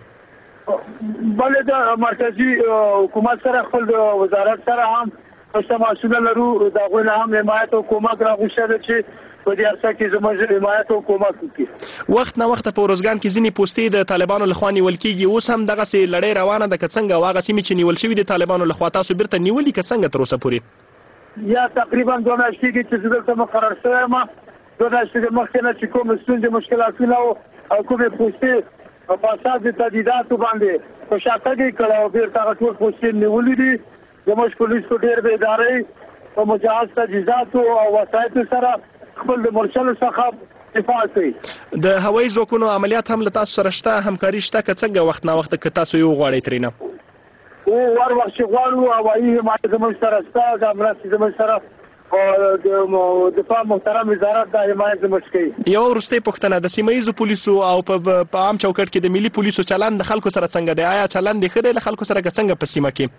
بلې د مرکزي حکومت سره خپل وزارت سره هم څه مسؤله لرو د هغوی نه هم حمایت او کومک راغوښتی ده چې په دې عرصه کې زموږ حمایت او کومک وکړي. وخت نه وخته په روزګان کې ځینې پوستې د طالبانو لخوا نیول کېږي. اوس هم دغسې لړۍ روانه ده که څنګه؟ او هغه سیمې چې نیول شوي د طالبانو لخوا تاسو بیرته نیولي که څنګه تر اوسه پورې؟ یا تقریبا دوه میاشتې کېږي چې زه دلته مقرر شوی یم. دوه میاشتې مخکې نه چې کوم ستونزې مشکلاتونه او کومې پوستې په اساس د تهدیداتو باندې په شاتګ یې کړی او بیرته هغه ټول پوستې نیولي دي. زموږ پولیسو ډېر بیدارۍ په مجهز تجهیزاتو او وسایطو سره خپل د مرچلو څخه دفاع کوي. د هوایي ځواکونو عملیات هم له تاسو سره شته؟ همکاري شته که څنګه وخت نه وخت که تاسو یې وغواړئ ترېنه؟ او هر وخت چې غواړو هوایي حمایت زموږ سره شته. دا مرستې زموږ سره د دفاع محترم وزارت دا حمایت زموږ کوي. یوه وروستۍ پوښتنه د سیمه ییزو پولیسو او په عام چوکټ کې د ملي پولیسو چلند د خلکو سره څنګه دی؟ آیا چلند یې ښه دی له خلکو سره که څنګه په سیمه کې؟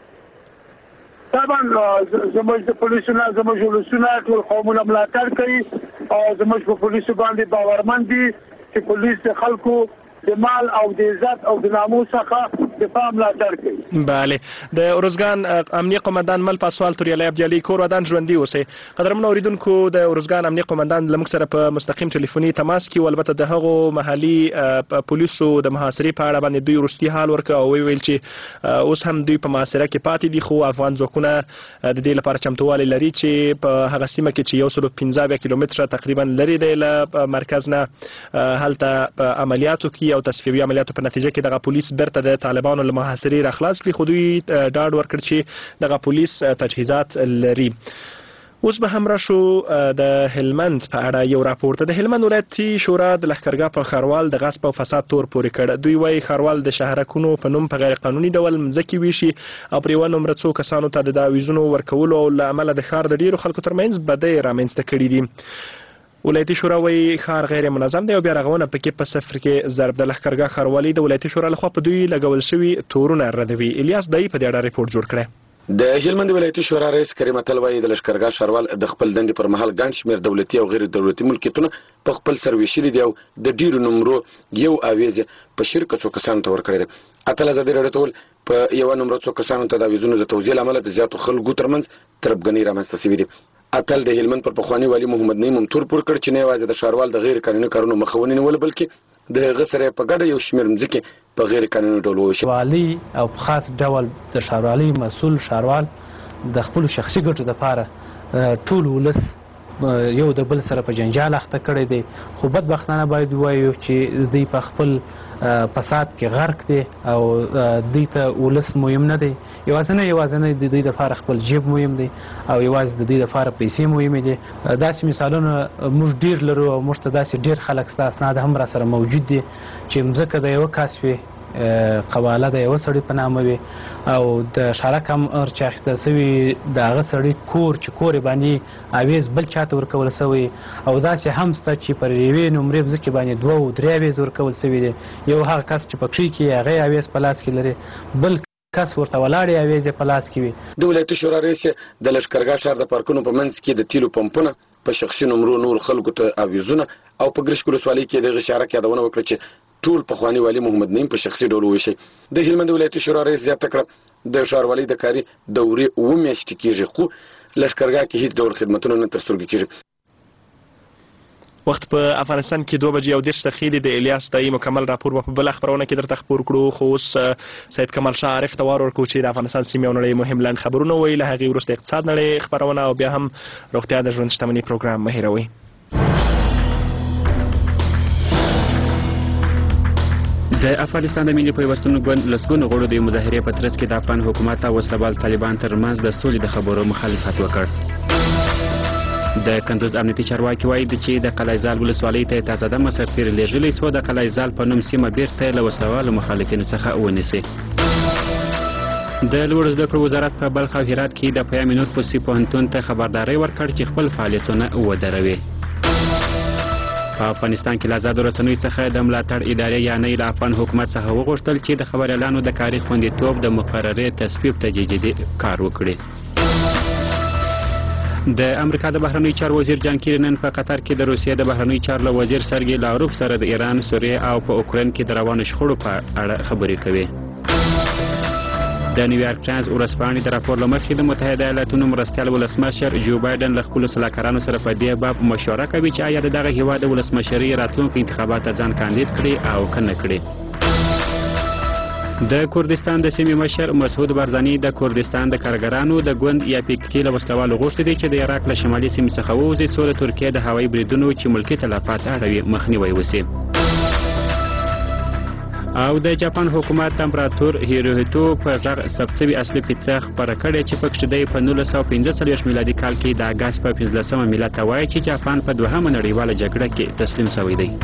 طبعا زموږ د پولیسو نه زموږ ولسونه ټول قومونه ملاتړ کوي او زموږ په پولیسو باندې باورمند دي چې پولیس د خلکو د مال او د عزت او د ناموس څخه دفاع ملاتړ کوي. بله د ارزګان امنیه قمندان مل پاسوال توریالی عبدالي کور ودان ژوندي اوسئ. قدرمنو اوریدونکو د ارزګان امنیه قمندان له موږ سره په مستقیم ټلیفوني تماس کې البته د هغو محلي پولیسو د محاصرې په اړه باندې دوی وروستي حال ورکړ او ویل چې اوس هم دوی په محاصره کې پاتې دي خو افغان ځواکونه د دې لپاره چمتووالی لري چې په هغه سیمه کې چې یو سلو پنځه اویا کیلومتره تقریبا لرې دی له مرکز نه هلته په عملیاتو کې او تصفیوي عملیاتو په نتیجه کې دغه پولیس بیرته د طالبانو له محاصرې راخلاص کړي خو دوی ډاډ ورکړ چې دغه پولیس تجهیزات لري. اوس به هم راشو د هلمند په اړه یو راپور ته. د هلمند ولایتي شورا د لښکرګاه په ښاروال د غصب او فساد تور پورې کړ. دوی وایي ښاروال د شهرکونو په نوم په غیر قانوني ډول مځکې ویشي او پر یوه نومره څو کسانو ته د تعویضونو ورکولو او له امله د ښار د ډېرو خلکو ترمنځ بدۍ رامنځته کړي دي. ولایتي شورا وایي ښار غیر منظم دی او بیا رغونه پکې په صفر کې ضرب. د لښکرګاه ښاروالي د ولایتي شورا لخوا په دوی لګول شوي تورونه ردوي. الیاس دای په دې اړه ریپورت جوړ کړی. د هلمند ولایتي شورا رئیس کریم اتل وایي د لښکرګاه ښاروال د خپل دندې پر مهال ګڼ شمېر دولتي او غیر دولتي ملکیتونه په خپل سر ویشلي دي او د ډیرو نمرو یو اویز په شرکت څو کسانو ته ورکړی دی. اتل ازادي راډیو ته وویل په یوه نمره څو کسانو ته د اویزونو د توزیع له امله د زیاتو خلکو ترمنځ تربګنۍ رامنځته شوي دي. اتل د هلمند پر پخواني والي محمد نعیم هم تور پور کړ چې نه یوازې د ښاروال د غیر قانوني کارونو مخه ونیول بلکې د هغه سره په ګډه یو شمېر مځکې په غیر قانوني ډول وویشل. والي او په خاص ډول د ښاروالۍ مسؤل ښاروال د خپلو شخصي ګټو دپاره ټول ولس یو د بل سره په جنجال اخته کړی دی خو بدبختانه باید ووایو چې دوی په خپل فساد کې غرق دی او دوی ته ولس مهم نه دی. یوازینی یوازینی د دوی دپاره خپل جیب مهم دی او یوازې د دوی دپاره پیسې مهمې دي. داسې مثالونه موږ ډېر لرو او موږ ته داسې ډېر خلک ستا اسناد هم را سره موجود دي چې مځکه د یوه کس وي قواله د یو سړي په نامه وي او د شارک امر چې اخیستل سوي د هغه سړي کور چې کور یې باندې اویز بل چاته ورکول سوی او داسې هم شته چې پر یوې نمرې مځکې باندې دوه او درې اویز ورکول سوي دي. یو هغه کس چې په کښې کې هغه اویز په لاس کې لري، بل کس ورته ولاړې اویز په لاس کې وي. د ولایتي شورا رئیس د لښکرګاه ښار د پارکونو په منځ کې د تیلو پمپونه په شخصي نمرو نور خلکو ته اویزونه او په ګرشک ولسوالۍ کې دغه شارک یادونه وکړه چې ټول پخواني والي محمد نعیم په شخصي ډول وویشي. د هلمند ولایتي شورا رئیس زیاته کړه د ښاروالۍ د کاري دورې اوه میاشتې کېږي خو لښکرګاه کې هیڅ ډول خدمتونه نه ترسترګې کېږي. وخت په افغانستان کې دوه بجې او دېرش دقیقې د الیاس دایي مکمل راپور په بله خپرونه کې درته خپور کړو. خو اوس سید کمال شاه عارف ته وار ورکړو چې د افغانستان سیمې او نړۍ مهم لنډ خبرونه ووایي. له هغې وروسته اقتصاد نړۍ خپرونه او بیا هم روغتیا د ژوند شتمني پروګرام مه هېروئ. د افغانستان د ملي پیوستون ګوند لسګونو غړو د مظاهرې په ترڅ کې د افغان حکومت او وسلهبال طالبان ترمنځ د سولې د خبرو مخالفت وکړ. د کندوز امنیتي چارواکي وایي چې د قلعهزال ولسوالۍ ته تازه دمه سرتېري لېږلي څو د قلعهزال په نوم سیمه بیرته له وسلهوالو مخالفینو څخه ونیسي. د لوړو زده کړو وزارت په بلخ او هرات کې د پیامي نور پوسي پوهنتون ته خبرداری ورکړ چې خپل فعالیتونه ودروي. په افغانستان کې له آزادو رسنیو څخه د ملاتړ ادارې یعنې له افغان حکومت څخه وغوښتل چې د خبریالانو د کاري خوندیتوب د مقررې تصویب ته جدي کار وکړي. د امریکا د بهرنیو چارو وزیر جان کیری نن په قطر کې د روسیې د بهرنیو چارو وزیر سرګی لاروف سره د ایران، سوریه او په اوکراین کې د روانو شخړو په اړه خبرې کوي. د نیویارک ټایمز ورځپاڼې د راپور له مخې د متحده ایالاتونو مرستیال ولسمشر جو بایدن له خپلو سلاکارانو سره په دې باب مشوره کوي چې آیا د دغه هیواد د ولسمشرۍ راتلونکو انتخابات ته ځان کاندید کړي او که نه کړي. د کردستان د سیمې مشر مسعود بارزاني د کردستان د کارګرانو د ګوند یا پی کې له وسلوالو غوښتي دي چې د عراق له شمالي سیمې څخه ووځي څو د ترکیې د هوایي بریدونو چې ملکي تلفات اړوي مخنیوی وشي. او د جاپان حکومت امپراتور هیروهیتو په غږ ثبت شوي اصلي پیڅه خپره کړې چې پکښې دی په نولس سوه پنځه څلوېښت میلادي کال کې د اګست په پنځلسمه میلاد ته وایي چې جاپان په دوهمه نړیواله جګړه کې تسلیم شوی دی.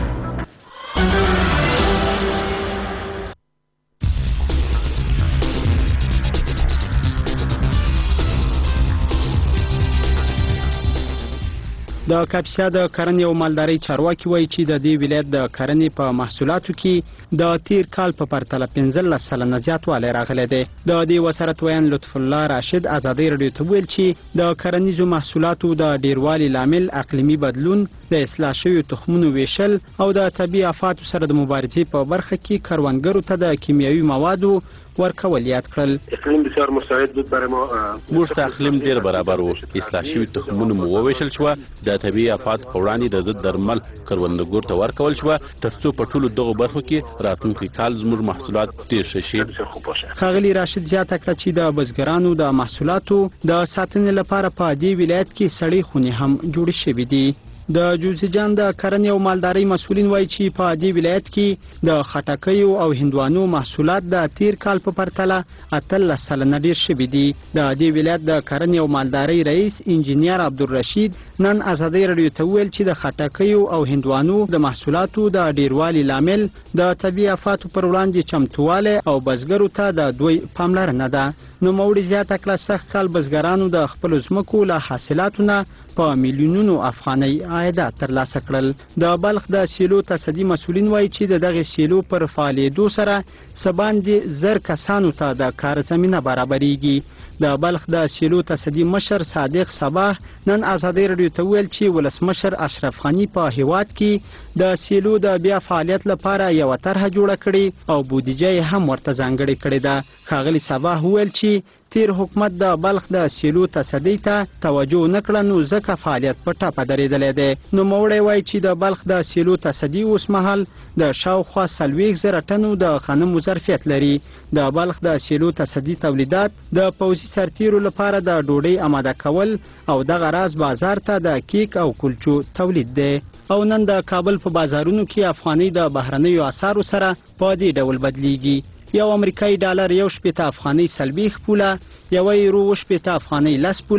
د کاپیسا د کرنې او مالدارۍ چارواکي وایي چې د دې ولایت د کرنې په محصولاتو کې د تیر کال په پرتله پنځلس سلنه زیاتوالی راغلی دی. د دې وزارت ویان لطف الله راشد ازادۍ راډیو ته وویل چې د کرنیزو محصولاتو د ډیروالي لامل اقلیمي بدلون، د اصلاح شویو تخمونو ویشل او د طبیعي آفاتو سره د مبارزې په برخه کې کروندګرو ته د کیمیاوي موادو ورکول یاد کړل. اقلیم بسیار مساعد بود برای ما. موږ ته اقلیم ډیر برابر و. اصلاح شوي تخمونه مو وویشل شوه، د طبیعي آفات په وړاندې د ضد درمل کروندګرو ته ورکول شوه ترڅو په ټولو دغو برخو کې راتلونکي کال زموږ محصولات ډیر ښه شي. ښاغلي راشد زیاته کړه چې د بزګرانو د محصولاتو د ساتنې لپاره په دې ولایت کې سړې خونې هم جوړې شوې دي. د جوزجان د کرنې او مالدارۍ مسؤلین وایي چې په دې ولایت کې د خټکیو او هندوانو محصولات د تیر کال په پرتله اتلس سلنه ډیر شوي دي. د دې ولایت د کرنې او مالدارۍ رئیس انجینیر عبدالرشید نن ازادۍ راډیو ته وویل چې د خټکیو او هندوانو د محصولاتو د ډیروالي لامل د طبیعي آفاتو پر وړاندې چمتووالی او بزګرو ته د دوی پاملرنه ده. نوموړي زیاته کړه سږ کال بزګرانو د خپلو ځمکو له حاصلاتو نه په میلیونونو افغانۍ عایدات ترلاسه کړل. د بلخ د سیلو تصدي مسؤلین وایي چې د دغې سیلو پر فعالېدو سره څه باندې زر کسانو ته د کار زمینه برابریږي. د بلخ د سیلو تصدي مشر صادق صباح نن ازادۍ راډیو ته وویل چې ولسمشر اشرف غني په هیواد کې د سیلو د بیا فعالیت لپاره یوه طرحه جوړه کړې او بودیجه یې هم ورته ځانګړې کړې ده. ښاغلي صباح وویل چې تیر حکومت د بلخ د سیلو تصدۍ ته توجه نه کړه نو ځکه فعالیت په ټپه درېدلی دی. نوموړی وایي چې د بلخ د سیلو تصدي اوس مهال د شاوخوا څلوېښت زره ټنو د غنمو ظرفیت لري. د بلخ د سیلو تصدي تولیدات د پوځي سرتیرو لپاره د ډوډۍ آماده کول او دغه راز بازار ته د کیک او کلچو تولید دی. او نن د کابل په بازارونو کې افغانۍ د بهرنیو اسعارو سره په دې ډول بدلیږي. یو امریکایي ډالر یو شپېته افغانۍ څلوېښت پوله، یوه یورو اووه شپېته افغانۍ لس پوله،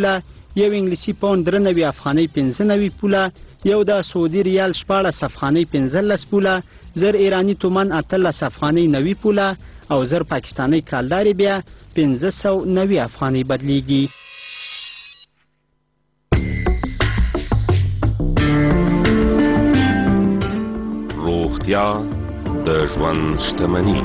یو انګلیسي پاوند درې نوي افغانۍ پنځه نوي پوله، یو د سعودي ریال شپاړس افغانۍ پنځلس پوله، زر ایراني تومن اتلس افغانۍ نوي پوله او زر پاکستاني کالداري بیا پنځه سوه نوي افغانۍ بدلیږي. روغتیا د ژوند شتمني.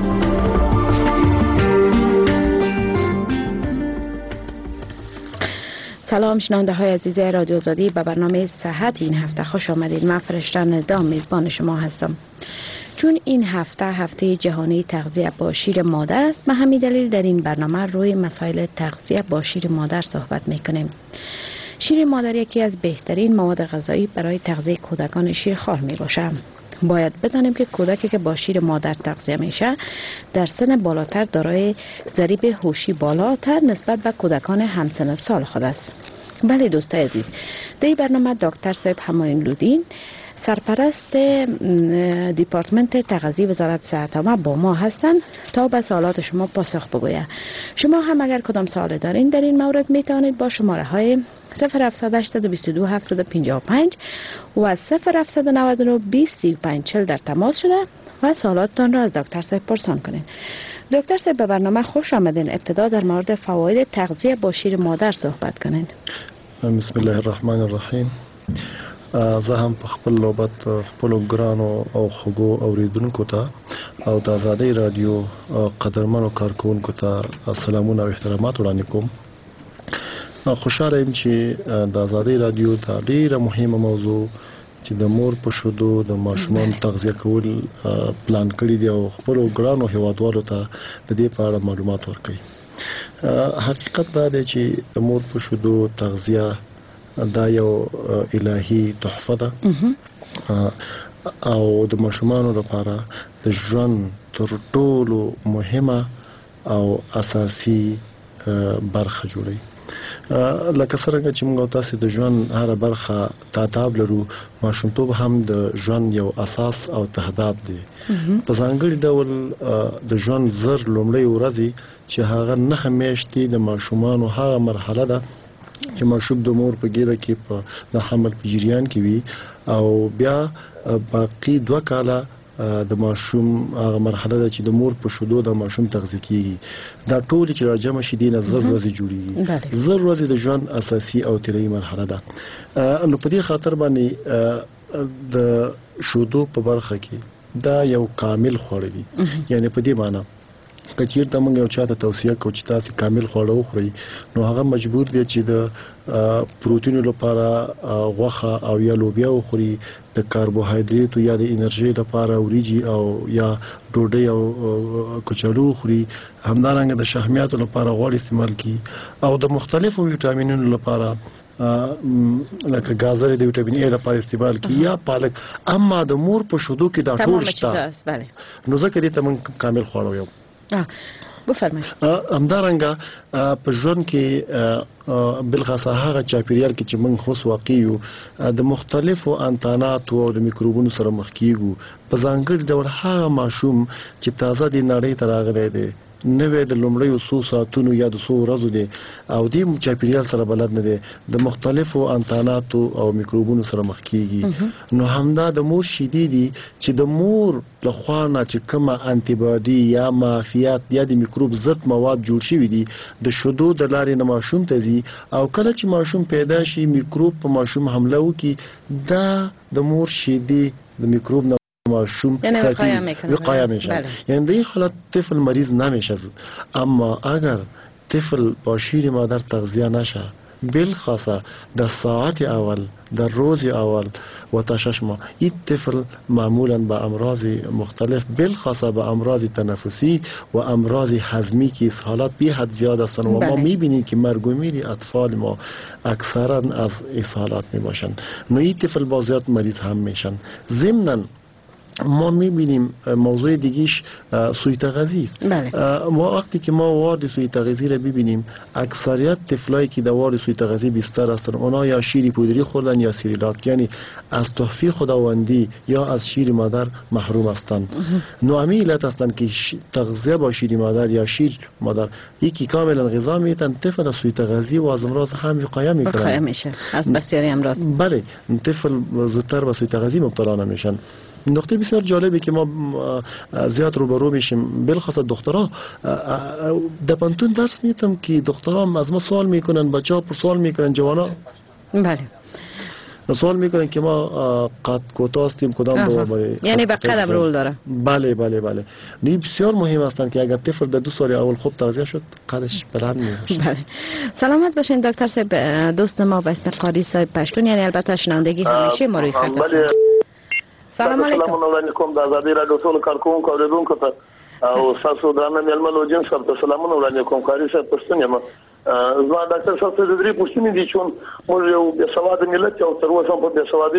سلام شنونده های عزیز رادیو آزادی، به برنامه صحت این هفته خوش آمدید. من فرشته دام میزبان شما هستم. چون این هفته هفته جهانی تغذیه با شیر مادر است، به همین دلیل در این برنامه روی مسائل تغذیه با شیر مادر صحبت میکنیم. شیر مادر یکی از بهترین مواد غذایی برای تغذیه کودکان شیرخوار می باشه. باید بدانیم که کودکی که با شیر مادر تغذیه میشه در سن بالاتر دارای ضریب هوشی بالاتر نسبت به کودکان همسن سال خود است. بله دوستای عزیز، در این برنامه دکتر صاحب همایون لودین، سرپرست دیپارتمنت تغذیه وزارت صحت عامه با ما هستند تا به سوالات شما پاسخ بگوید. شما هم اگر کدام سوال دارین در این مورد می توانید با شماره های صفر هفتصد هشتصد و بیست و دو هفتصد و پنجاه و پنج و صفر هفتصد و نود و نه بیست سی و پنج چهل در تماس شده و سوالاتتان را از دکتر صاحب پرسان کنید. دکتر صاحب به برنامه خوش آمدین. ابتدا در مورد فواید تغذیه با شیر مادر صحبت کنید. بسم الله الرحمن الرحیم. زه هم په خپل نوبت خپلو ګرانو او خوږو اوریدونکو ته او د آزادۍ رادیو قدرمنو کارکوونکو ته سلامونه او احترامات وړاندې کوم. خوشاله یم چې د آزادۍ رادیو دا ډیره مهمه موضوع چې د مور په شیدو د ماشومان تغذیه کول پلان کړی دی او خپلو ګرانو هیوادوالو ته د دې په اړه معلومات ورکړي. حقیقت دا دی چې د مور په شیدو تغذیه دا یو الهی تحفه ده او د ماشومانو لپاره د ژوند تر ټولو مهمه او اساسي برخه جوړي. لکه څنګه چې موږ تاسو د ژوند هر برخه تعتاب لرو، ماشومتوب هم د ژوند یو اساس او تهداب دی. په ځانګړي ډول د ژوند زر لومړی ورځې چې هغه نه میاشتې د ماشومانو هغه مرحله ده چې ماشوم د مور په ګیره کې په د حمل په جریان کې وي او بیا باقي دوه کاله د ماشوم هغه مرحله ده چې د مور په شیدو د ماشوم تغذیه کیږي. دا ټول چې راجمع شي دینه زر ورځې جوړیږي. زر ورځې د ژوند اساسي او طلایي مرحله ده. نو په دې خاطر باندې د شیدو په برخه کې دا یو کامل خوړ دی. یعنی په دې معنی کچیر ته موږ یو چاته توصیه کوو چې تاسو کامل خواړه وخورئ، نو هغه مجبور دی چې د پروتین لپاره غوښه او یا لوبیا وخوري، د کاربوهایډریټ یا د انرژي لپاره وریجی او یا ډوډۍ او کچالو وخوري، همدارنګه د شحمیاتو لپاره غوړ استعمال کړي او د مختلفو ویټامینونو لپاره لکه گازر د ویټامین ای لپاره استعمال کړي یا پالک. اما د مور په شیدو کې دا ټول شته، نو ځکه دې ته موږ کامل خواړه وایو. بفرمایئ. همدارنګه په ژوند کې بلخاصه هغه چاپیریال کې چې موږ خاص واقع یو د مختلفو انتاناتو او د میکروبونو سره مخ کیږو. په ځانګړي ډول هغه ماشوم چې تازه د نړۍ ته راغلی دی، نوې د لومړیو څو ساعتونو یا د څو ورځو دی او د چاپیریال سره بلد نه دی، د مختلفو انتاناتو او میکروبونو سره مخ کیږي. نو همدا د مور شیدې دي چې د مور له خوا نه چې کومه انټي باډي یا معافیت یا د میکروب ضد مواد جوړ شوي دي د شیدو د لارې نه ماشوم ته ځي او کله چې ماشوم پیدا شي میکروب په ماشوم حمله وکړي، دا د مور شیدې د میکروب نه ماشوم یعنی وقایه میکنه. وقایه میشه. یعنی در این حالت طفل مریض نمیشه. اما اگر طفل با شیر مادر تغذیه نشه، بالخاصه در ساعت اول در روز اول و تا شش ماه، این طفل معمولا به امراض مختلف بالخاصه به امراض تنفسی و امراض هضمی که اسهالات بی حد زیاد هستند و ما میبینیم که مرگ و میر اطفال ما اکثرا از اسهالات میباشند. نو این طفل با زیاد مریض هم میشن. ضمناً ما میبینیم موضوع دیگیش سوی تغذیه است. بله. ما وقتی که ما وارد سوی تغذیه را ببینیم اکثریت طفلایی که در وارد سوی تغذیه بیشتر هستند اونا یا شیر پودری خوردن یا سیریلاک، یعنی از تحفه خداوندی یا از شیر مادر محروم هستند. نوعی علت هستند که تغذیه با شیر مادر یا شیر مادر یکی کاملا غذا میتن طفل سوی تغذیه و از امراض هم وقایه میکنن. وقایه میشه از بسیاری امراض. بله، طفل زودتر به سوی تغذیه مبتلا نمیشن. نکته بسیار جالبی که ما زیاد روبرو میشیم بالخصوص دخترها در پانتون درس میتم که دخترها از ما سوال میکنن، بچه‌ها پر سوال میکنن، جوانا بله سوال میکنن که ما قد کوتاه هستیم کدام دوا برای، یعنی به قدم رول داره. بله بله بله این بسیار مهم هستند که اگر طفل در دو سال اول خوب تغذیه شد قدش بلند میشه. بله سلامت باشین دکتر صاحب. دوست ما به اسم قاری صاحب پشتون، یعنی البته شنوندگی همیشه ما روی خط است. سلام علیکم. سلام علیکم د آزادۍ راډیو ټول کارکونکو اوریدونکو ته او تاسو درنه مېلمه لوجین صاحب ته سلامونه وړاندې کوم. کاری صاحب پښتون یم. زما ډاکټر صاحب ته د درې پوښتنې دي چې موږ یو بې سواده ملت او تر اوسه په بې سوادۍ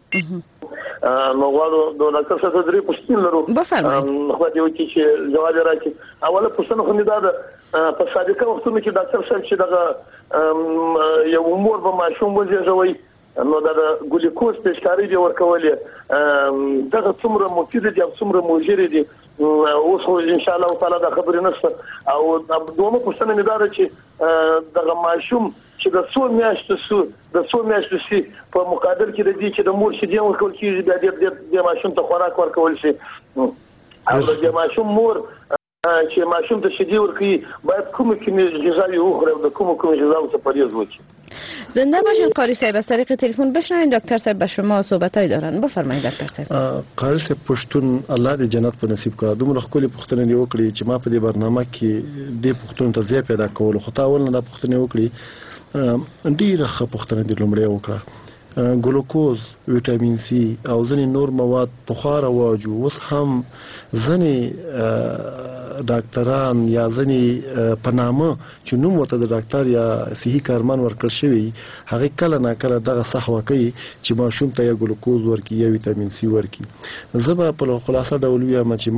نو غواړو د ډاکټر صاحب ته درې پوښتنې لرو. خو دې وکړي چې جواب راکړي. اوله پوښتنه خو مې دا ده په سابقه وختونو کې ډاکټر صاحب چې دغه یو مور به ماشوم وزېږوي نو دا د ګلوکوز پیشکاری دی ورکولې دغه څومره مفید دي او څومره مضر دي اوس خو ان شاء الله تعالی دا خبرې نشته. او دومره پوښتنه مې دا ده چې دغه ماشوم چې د څو میاشتو سو د څو میاشتو سي په مقابل کې د دې چې د مور شیدې ورکول کیږي بیا دې د ماشوم ته خوراک ورکول شي او د ماشوم مور چې ماشوم ته شیدې ورکړي باید کومه کیمیاوي غذاوي وخوري او د کومه کومه غذاوي څخه پرهیز وکړي. زنده باشین قاری صاحب. از طریق تلفن بشنوین دکتر صاحب به شما صحبتای دارن. بفرمایید دکتر صاحب. قاری صاحب پښتون الله دې جنت په نصیب کړه. دومره خولي پښتنه دی وکړي چې ما په دې برنامه کې دې پښتون ته ځای پیدا کول خو تا اول نه د پښتنه وکړي ډیره ښه پښتنه دې لومړی وکړه. ګلوکوز، ویټامین سي او ځینې نور مواد په خوا رواج اوس هم ځینې ډاکټران یا ځینې په نامه چې نوم ورته د ډاکټر یا صحي کارمن ورکړل شوی هغه کله نه کله دغه صحوه کوي چې ماشوم ته یا ګلوکوز ورکړي یا ویټامین سي ورکړي. زه به په خلاصه ډول وایم چې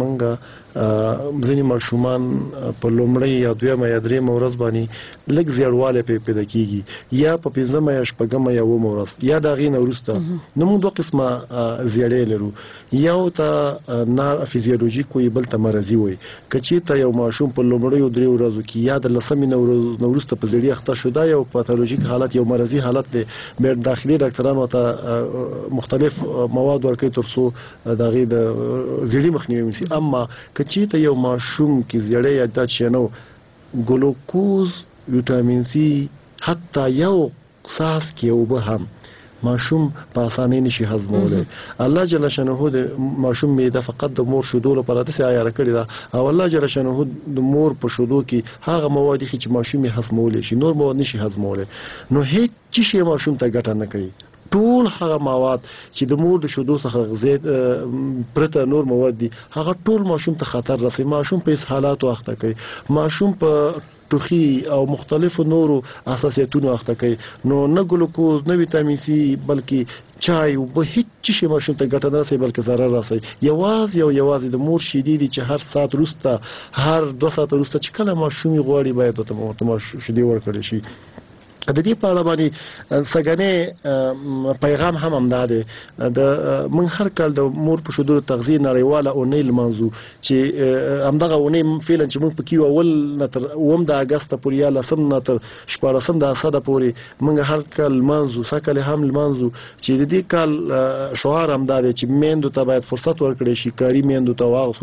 موږ ځینې ماشومان په لومړۍ یا دویمه یا درېیمه ورځ باندې لږ زیړوالی پرې پیدا کېږي یا په پنځمه یا شپږمه یا اوومه ورځ یا د هغې نه وروسته. نو موږ دوه قسمه زیړی لرو، یو ته نار فزیولوژیک وایي بل ته مرضي وایي. که چېرته یو ماشوم په لومړیو درې ورځو کې یا د لسمې نه وروسته په زیړي اخته شو دا یو پاتولوژیک حالت یو مرضي حالت دی. بیا داخلي ډاکټران ورته مختلف مواد ورکوي تر څو د هغې د زیړي مخنیوی وشي. اما که چېرته یو ماشوم کې زیړی یا دا چې نو ګلوکوز، ویټامین سي حتی یو څاڅکی کې اوبه هم ماشوم په اسانۍ نشي هضمولی. الله جل شانه د ماشوم معده فقط د مور شیدو لپاره داسې عیاره کړې ده او الله جل شانه د مور په شیدو کې هغه مواد چې ماشوم یې هضمولی شي نور مواد نشي هضمولی. نو هیڅ شی ماشوم ته ګټه نه کوي. ټول هغه مواد چې د مور د شیدو څخه زیات پرته نور مواد دي هغه ټول ماشوم ته خطر رسوي. ماشوم په اسهالاتو اخته کوي، ماشوم په ټوخي او مختلفو نورو اساسیتونو اخته کوي. نو نه ګلوکوز نه ویټامین سي بلکې چای او به هیڅ شي ماشوم ته ګټه نه رسوي بلکې ضرر رسوي. یوازې او یوازې د مور شیدې دي چې هر ساعت وروسته هر دوه ساعت وروسته چې کله ماشوم غواړي باید ورته شیدې ورکړل شي. د دې په اړه باندې څنګه پیغام هم همدا دی. د من هر کال د مور په شیدو تغذیه نړیواله اونۍ لمانځو چې همدغه اونۍ فعلا چې موږ پکې اول نه تر اووم د اګست پورې یا لسم نه تر شپاړسم د اسده پورې موږ هر کال لمانځو. سکل هم لمانځو چې د دې کال شعار همدا دی چې میندو ته باید فرصت ورکړي شي، کاري میندو ته واغ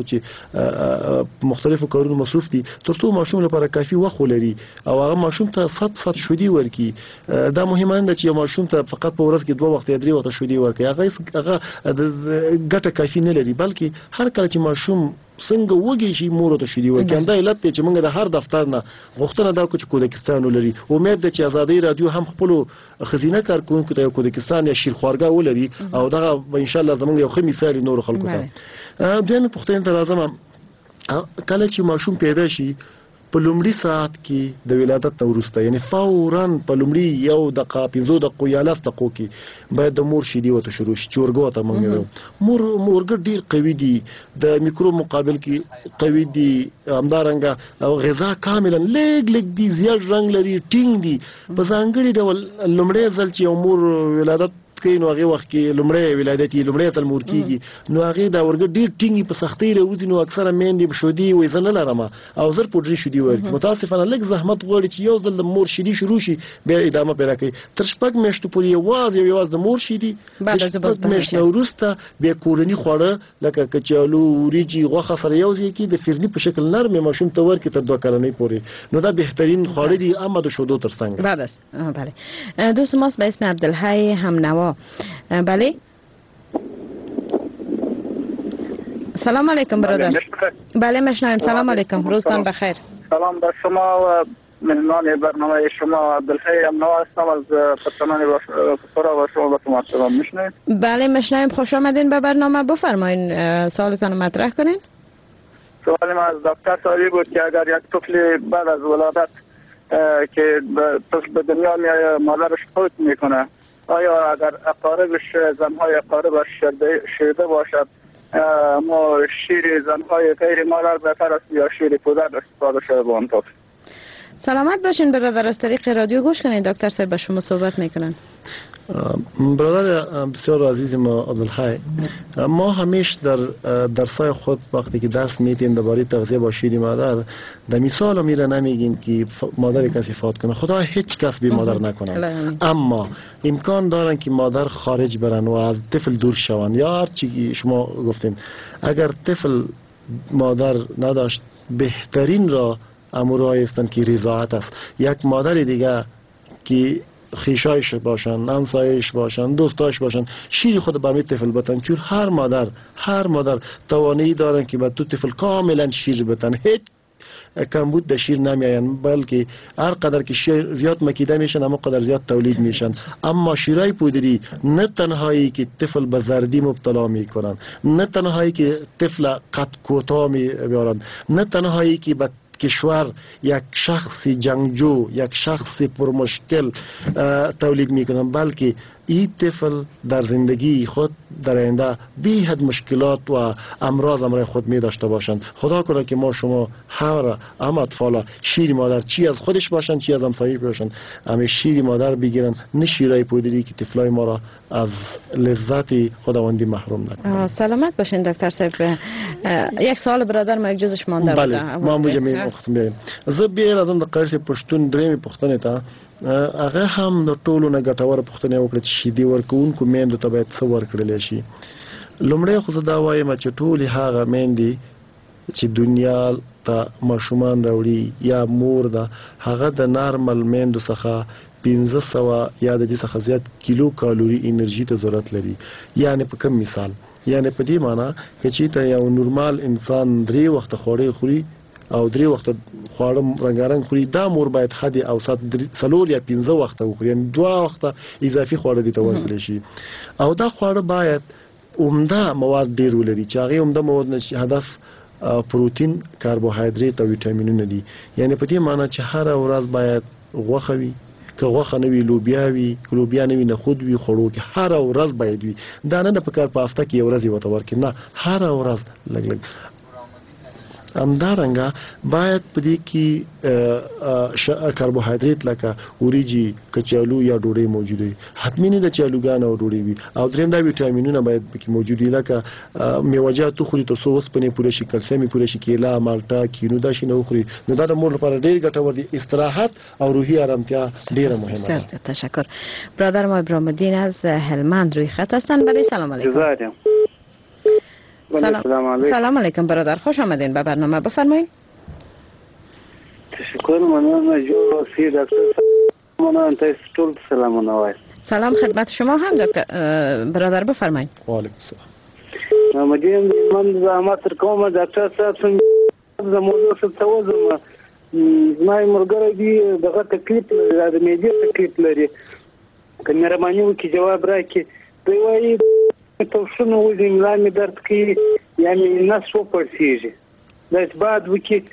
چې مختلفو کارونو مصروف دي ترڅو ماشوم لپاره کافي وخت ولري او هغه ماشوم ته صد صد شیدې ورکړي. دا مهمه نه چې یو ماشوم ته فقط په ورځ کې دوه وخت یا درې وخت شیدې ورکړي هغه هغه ګټه کافي نه لري بلکې هر کله چې ماشوم څنګه وږي شي مور ته شیدې ورکړي. همدا علت دی چې موږ د هر دفتر نه غوښتنه دا کوو چې کودکستان ولري. امید ده چې آزادۍ رادیو هم خپل خزینه کارکونکو ته کودکستان یا شیرخوارګا ولري او دغه ان شاء الله زموږ یو ښه مثال نور خلکو ته. دویمه پوښتنه ته راځم. کله چې ماشوم پیدا شي په لومړي ساعت کې د ولادت نه وروسته یعنی فورا په لومړي یو دقیقه پنځه دقیقو یا لس دقیقو کې باید د مور شیدې ورته شروع شي چې ورګو ته موږ وایو مور مورګ ډیر قوي دي د میکروب مقابل کې قوي دي همدارنګه او غذا کاملا لږ لږ دي زیات رنگ لري ټینګ دي په ځانګړي ډول لومړی ځل چې مور ولادت کوي نو هغه وخت کې لومړی ولادت یې لومړی تل مور کېږي نو هغه دا ورګ ډیر ټینګي په سختۍ راوځي نو اکثره میندې په شودي وې زنه لرم او زر پوډري شودي ورکړي متاسفانه لږ زحمت غواړي چې یو ځل د مور شیدي شروع شي بیا ادامه پیدا کوي تر شپږ میاشتو پورې یوازې یوازې د مور شیدي شپږ میاشتو وروسته بیا کورني خواړه لکه کچالو وریجې غوښه سره یو ځای کې د فرني په شکل نرم ماشوم ته ورکړي تر دوه کلنۍ پورې نو دا بهترین خواړه دي اما د شودو تر څنګ بعد است بله دوست ماست به اسم عبدالحی همنوا بله سلام علیکم برادر بله میشنویم سلام علیکم روزتان بخیر سلام بر شما و مهمان برنامه شما عبدالحی همنوا هستم از پتران فسرا و شما با شما سلام میشنویم بله میشنویم خوش آمدین به برنامه بفرمایین سوالتان رو مطرح کنین سوال ما از دکتر سوالی بود که اگر یک طفل بعد از ولادت که طفل به دنیا میاد مادرش فوت میکنه آیا اگر اقاربش زنهای اقاربش شیرده باشد ما شیر زنهای غیر مادر بهتر است یا شیر پدر استفاده شده به آن طفل سلامت باشین برادر از طریق رادیو گوش کنید دکتر صاحب با شما صحبت میکنن برادر بسیار عزیز ما عبدالحی ما همیشه در درسای خود وقتی که درس میدیم درباره تغذیه با شیر مادر در مثال میره نمیگیم که مادر کسی فوت کنه خدا هیچ کس بی مادر نکنه اما امکان دارن که مادر خارج برن و از طفل دور شون یا هر چی شما گفتین اگر طفل مادر نداشت بهترین را امورایی هستند که رضاعت است یک مادر دیگه که خیشایش باشن همسایش باشن دوستاش باشن شیر خود برای طفل بتن چون هر مادر هر مادر توانایی دارن که به تو طفل کاملا شیر بتن هیچ کمبود در شیر نمیاین بلکه هر قدر که شیر زیاد مکیده میشن اما قدر زیاد تولید میشن اما شیرای پودری نه تنهایی که طفل به زردی مبتلا میکنن نه تنهایی که طفل قد کوتاه میبرن نه تنهایی که به کشور یک شخص جنگجو یک شخص پرمشکل تولید میکنن بلکه این طفل در زندگی خود در آینده بی حد مشکلات و امراض امرای خود می داشته باشند خدا کنه که ما شما همه هم اطفال شیر مادر چی از خودش باشند چی از همسایه باشند همه شیر مادر بگیرن نه شیرای پودری که طفلای ما را از لذت خداوندی محروم نکنه. سلامت باشین دکتر صاحب یک سوال برادر ما یک جزش مانده بود بله ما موجه می وخت می زه به ازم د قرش پښتون درې پښتنه ته هغه هم د ټولو نه ګټور پښتنه وکړه چې شیدې ورکوونکو میندو ته باید څه ورکړل شي لومړی خو دا وایم چې ټولې هغه میندې چې دنیا ته ماشومان راوړي یا مور ده هغه د نارمل میندو څخه پنځه سوه یا د دې څخه زیات کیلو کالوري انرژي ته ضرورت لري یعنی په کوم مثال یعنی په دې معنی چې ته یو نورمال انسان درې وخت خوړې خوري او درې وخت خواړه رنگارنګ خوري دا مور باید حد اوسط څلور یا پنځه وخت وخوري یعنی دوه وخت اضافي خواړه دي ته ورکړل شي او دا خواړه باید عمده مواد ډیر ولري چې هغه عمده مواد نشي هدف پروتین کاربوهایدریت او ویټامینونه دي یعنی په دې معنی چې هر ورځ باید غوښه وي که غوښه نه وي لوبیا وي لوبیا نه وي نخود وي خوړو کې هر ورځ باید وي دا نه په کار په هفته کې یو ورځ وته ورکړي نه هر ورځ لګ لګ همدارنګه باید په دې کې کاربوهایدریت لکه وریجې کچالو یا ډوډۍ موجود وي حتمی نه د چالوګان او ډوډۍ وي او دریم دا ویټامینونه باید پکې موجود وي لکه میوه‌جات خوري تر څو وسپنې پوره شي کلسیم پوره شي کیلا مالټا کینو دا شي نه خوري نو دا د مور لپاره ډیر ګټور دي استراحت او روحي آرامتیا ډیره مهمه ده سر تشکر برادر ما ابراهیم الدین از هلمند روی خط هستن بله سلام علیکم سلام سلام علیکم سلام علیکم برادر خوش آمدین به برنامه بفرمایید تشکر منم جو سی دکتر منم تاسو ټول سلامونه وای سلام خدمت شما هم دکتر برادر بفرمایید و علیکم السلام مدیم من زحمت کوم دکتر صاحب څنګه زموږ څه توزم زمای مرګره دی دغه تکلیف د میډیا تکلیف لري کمرمانی وکي جواب راکړي دوی وایي ته شنو وځي ملا می درد کوي یعنی نس و پړسیږي دا بعد وکي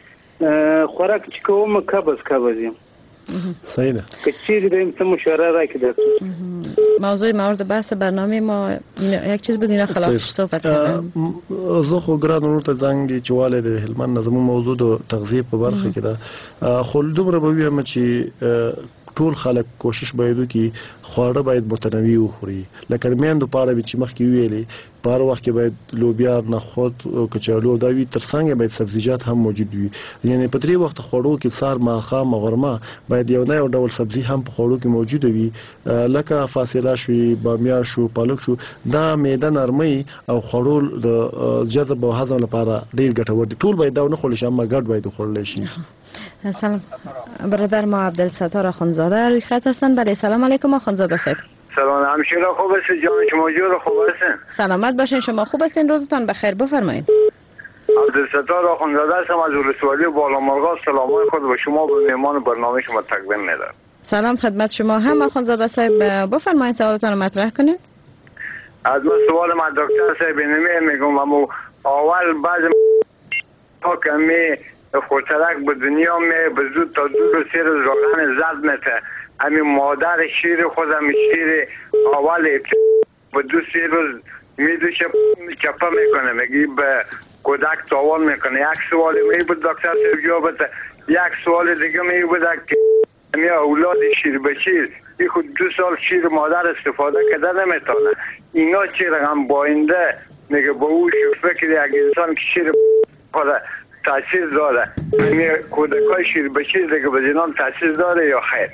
خوراک چې کوم قبض قبض یم. صحیح ده. که چیزی داریم تو مشوره را که داریم. موضوع مورد بحث برنامه ما یک چیز بود اینا خلاف صحبت کردن. زه خو ګران ورور ته زنګ دی چې والي د هلمند نظم موضوع د تغذیه په برخه کې ده. خو دومره به ویم چې ټول خلک کوشش باید وکړي خواړه باید متنوع وخوري. لکه میندو په اړه چې مخکې ویلې په هر وخت کې باید لوبیا، نخود، کچالو دا وي، ترڅنګ باید سبزیجات هم موجود وي. یعنی په درې وخت خوړو کې سار، ماښام او غرمه باید یو نه یو ډول سبزي هم په خوړو کې موجود وي. لکه فاصله شوي، بامیه شو، پالک شو، دا معده نرمي او خوړو د جذب او هضم لپاره ډیر ګټور دي. ټول باید دا نه خورل شي، اما ګډ باید وخورل شي. سلام برادر ما عبدالستار آخوندزاده روی خط هستن. بله سلام علیکم آخوندزاده صاحب. سلام همشیره، خوب هستید؟ جان شما جور خوب هستین؟ سلامت باشین، شما خوب هستین؟ روزتان بخیر، بفرمایید. عبدالستار آخوندزاده هستم از ولسوالی بالامرغاب. سلامای خود به شما به مهمان برنامه شما تقدیم میدم. سلام خدمت شما هم آخوندزاده صاحب، بفرمایید سوالتان رو مطرح کنید. از من سوال من دکتر صاحب نمی میگم اما اول بعض ها کمی خورترک به دنیا می به زود تا دو رو سه روز روغن زد نته. امی مادر شیر خودم شیر اول به دو سه روز می دوشه چپا میکنه، میگی به کودک تاوان میکنه. یک سوال می بود دکتر صاحب جواب بده. یک سوال دیگه می بود که امی اولاد شیر به شیر بی خود دو سال شیر مادر استفاده کرده نمیتونه. اینا چی رقم باینده میگه با او فکر یک انسان که شیر خود تاثیر داره، یعنی کودکای شیر به شیر دیگه به زینان تاثیر داره یا خیر؟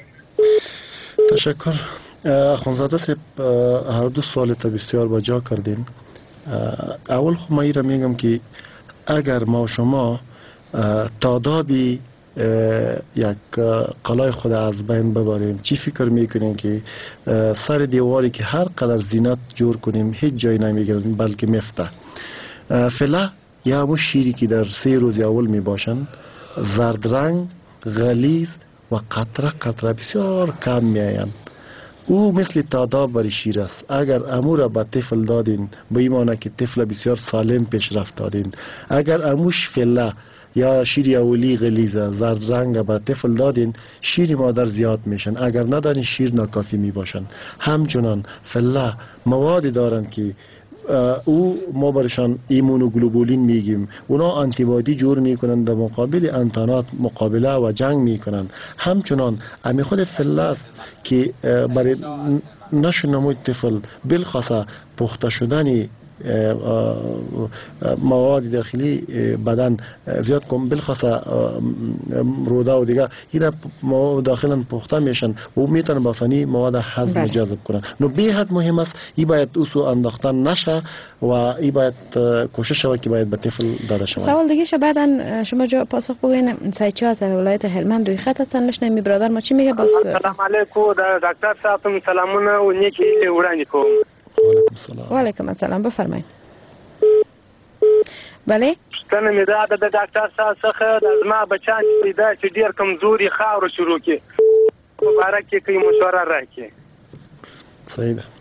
تشکر آخوندزاده صاحب، هر دو سوال تا بسیار با جا کردین. اول خب من را میگم که اگر ما شما تعدادی یک قلای خود از بین ببریم، چی فکر میکنیم که سر دیواری که هر قدر زینت جور کنیم هیچ جای نمیگیریم بلکه میفته. فعلا یا همون شیری که در سه روز اول می باشند زرد رنگ، غلیظ و قطره قطره بسیار کم می آیند. او مثل تاداب بر شیر است. اگر امو را به طفل دادین به این معنی که طفل بسیار سالم پیشرفت دادین. اگر اموش فعلا یا شیر اولی غلیظه زرد رنگ به طفل دادین شیر مادر زیاد میشن. اگر ندادین شیر ناکافی می باشن. همچنان فعلا موادی دارند که او ما برشان ایمونوگلوبولین میگیم. اونا آنتیبادی جور میکنن در مقابل انتانات مقابله و جنگ میکنن. همچنان امی خود فله است که برای نشو نموی طفل بالخاصه پخته شدن مواد داخلی بدن زیاد کن، بالخاصه روده و دیگه اینا مواد داخلا پخته میشن و میتونن با آسانی مواد هضم جذب کنن. نو به حد مهم است ای باید اوسو انداختن نشه و ای باید کوشش شود که باید به طفل داده شود. سوال دیگه شه بعدن شما جا پاسخ بگوین. سایچه از ولایت هلمند روی خط هستن. نشنمی برادر ما چی میگه؟ باز سلام علیکم دکتر صاحب، سلامونه و نیکی وړاندې کوم. وعلیکم السلام. وعلیکم السلام، بفرمایید. بله څنګه مې دا د ډاکټر صاحب څخه د ازما بچان چې دا چې ډیر کمزوري خاور شروع کی مبارک کې کوي مشوره راکې. صحیح ده.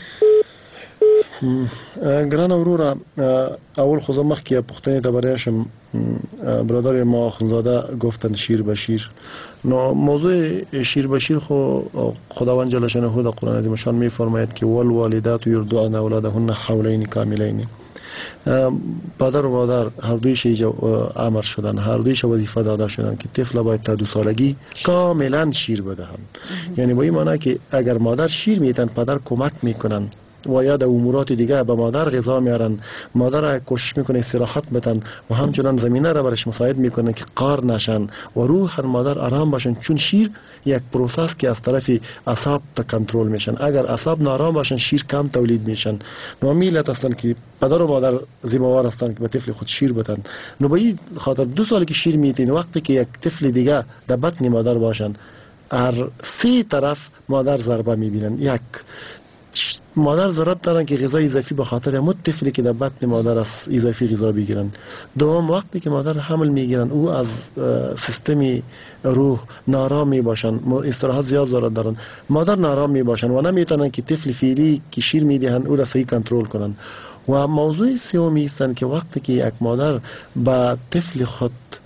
ګران اورورا اول خود مخکې پښتنې ته برایشم برادر ما آخوندزاده گفتن شیر به شیر. نو موضوع شیر به شیر خو خداوند جل شانه در قرآن عظیم شان می فرماید که والوالدات یرضعن اولادهن حولین کاملین. پدر و مادر هر دویش امر شدن، هر دویش وظیفه داده شدن که طفل باید تا دو سالگی کاملا شیر بدهند. یعنی با این معنی که اگر مادر شیر میتن پدر کمک میکنن و یا در امورات دیگه به مادر غذا میارن، مادر کوشش میکنه استراحت بدن و همچنان زمینه را برش مساعد میکنه که قار نشن و روح مادر آرام باشن. چون شیر یک پروسس که از طرف اعصاب تا کنترل میشن. اگر اعصاب نارام باشن شیر کم تولید میشن. نو میلت هستن که پدر و مادر ذمہوار هستن که به طفل خود شیر بدن. نو به این خاطر دو سال که شیر میتین وقتی که یک طفل دیگه در بطن مادر باشن هر سه طرف مادر ضربه میبینن. یک مادر ضرورت دارن که غذای اضافی به خاطر همون طفلی که در بطن مادر از اضافی غذا بگیرن. دوم وقتی که مادر حمل میگیرن او از سیستم روح نارام می باشن، استراحت زیاد ضرورت دارن. مادر نارام می باشن و نمیتونن که طفل فعلی که شیر میدهن او را صحیح کنترل کنن. و موضوع سومی است که وقتی که یک مادر با طفل خود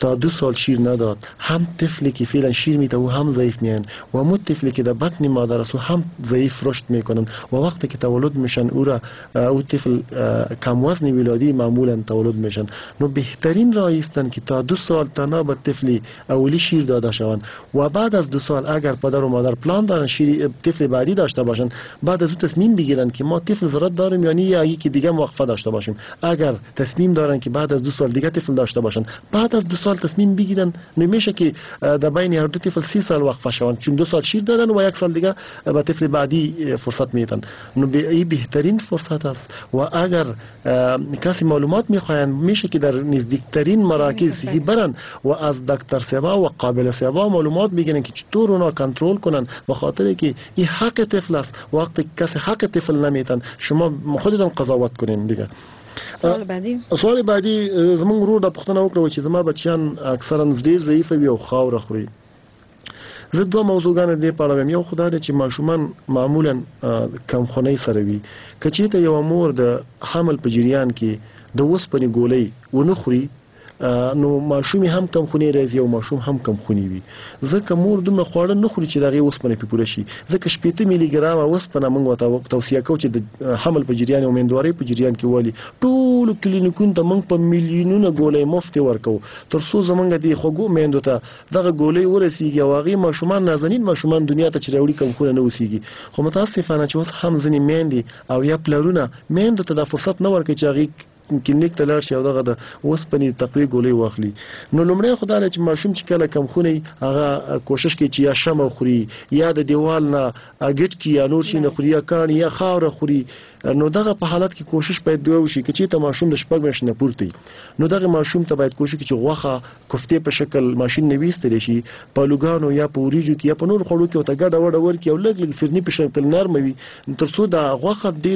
تا دو سال شیر نداد، هم طفلی که فعلا شیر میده و هم ضعیف میان و هم طفلی که در بطن مادر است و هم ضعیف رشد میکنن و وقتی که تولد میشن او را او طفل کم وزن ولادی معمولا تولد میشن. نو بهترین راه است که تا دو سال تا به طفلی اولی شیر داده شوند و بعد از دو سال اگر پدر و مادر پلان دارن شیر طفل بعدی داشته باشن، بعد از اون تصمیم بگیرن که ما طفل ضرورت داریم یعنی یا یکی دیگه وقفه داشته باشیم. اگر تصمیم دارن که بعد از دو سال دیگه طفل داشته باشن، بعد از دو سال تصمیم بگیرن، نمیشه که در بین هر دو طفل سی سال وقفه شوند چون دو سال شیر دادن و یک سال دیگه به طفل بعدی فرصت میدن. نو این بهترین فرصت است و اگر کسی معلومات میخواین میشه که در نزدیکترین مراکز صحی برن و از دکتر سوا و قابل سوا معلومات بگیرن که چطور اونا کنترل کنن، به خاطر که این حق طفل است. وقتی کسی حق طفل نمیتن شما خودتون قضاوت کنین دیگه. سوال بعدی سوال بعدی زمون رو د پښتنه وکړو چې زما بچیان اکثرا ډیر ضعیف وي او خاور خوري. زه دوه موضوعګان دې په اړه ویم. یو خدای چې ماشومان معمولا کمخونی سره وي، کچې ته یو مور د حمل په جریان کې د وسپنې ګولۍ ونه خوري نو ماشوم هم کم خونی راځي او ماشوم هم کم خونی وي. ځکه مور دومره خواړه نه خوري چې دغه وسپنه په پوره شي. ځکه شپږ میلی ګرام وسپنه موږ ته توصیه کوو چې د حمل په جریان او مندواري په جریان کې والی ټول کلینیکونو ته موږ په میلیونونو ګولې مفت ورکو تر څو زمونږ د خوګو میندو ته دغه ګولې ورسیږي او هغه ماشومان نازنین ماشومان دنیا ته چروړي کم خونه نه وسیږي. خو متاسفانه چې اوس هم ځنې میندې او یا پلرونه میندو ته د فرصت نه ورکوي چې هغه کلینیک ته لاړ شي او دغه د اوسپنې تقویه ګولۍ واخلي. نو لومړی خو دا چې ماشوم چې کله کم خونی هغه کوشش کوي چې یا شمه خوري یا د دیوال نه اګټ کی یا نور شي نه خوري یا کاڼي یا خاوره خوري. نو دغه په حالت کې کوشش باید دوه وشي چې ته ماشوم د شپږ میاشتې نه پورته نو دغه ماشوم ته باید کوشش چې غوخه کوفته په شکل ماشین نه ویستل شي په لوګانو یا په وریجو کې یا په نور خړو کې او ته ګډه وډه ورکی او لګ لګ فرني په شکل نرم وي تر څو دا غوخه ډیر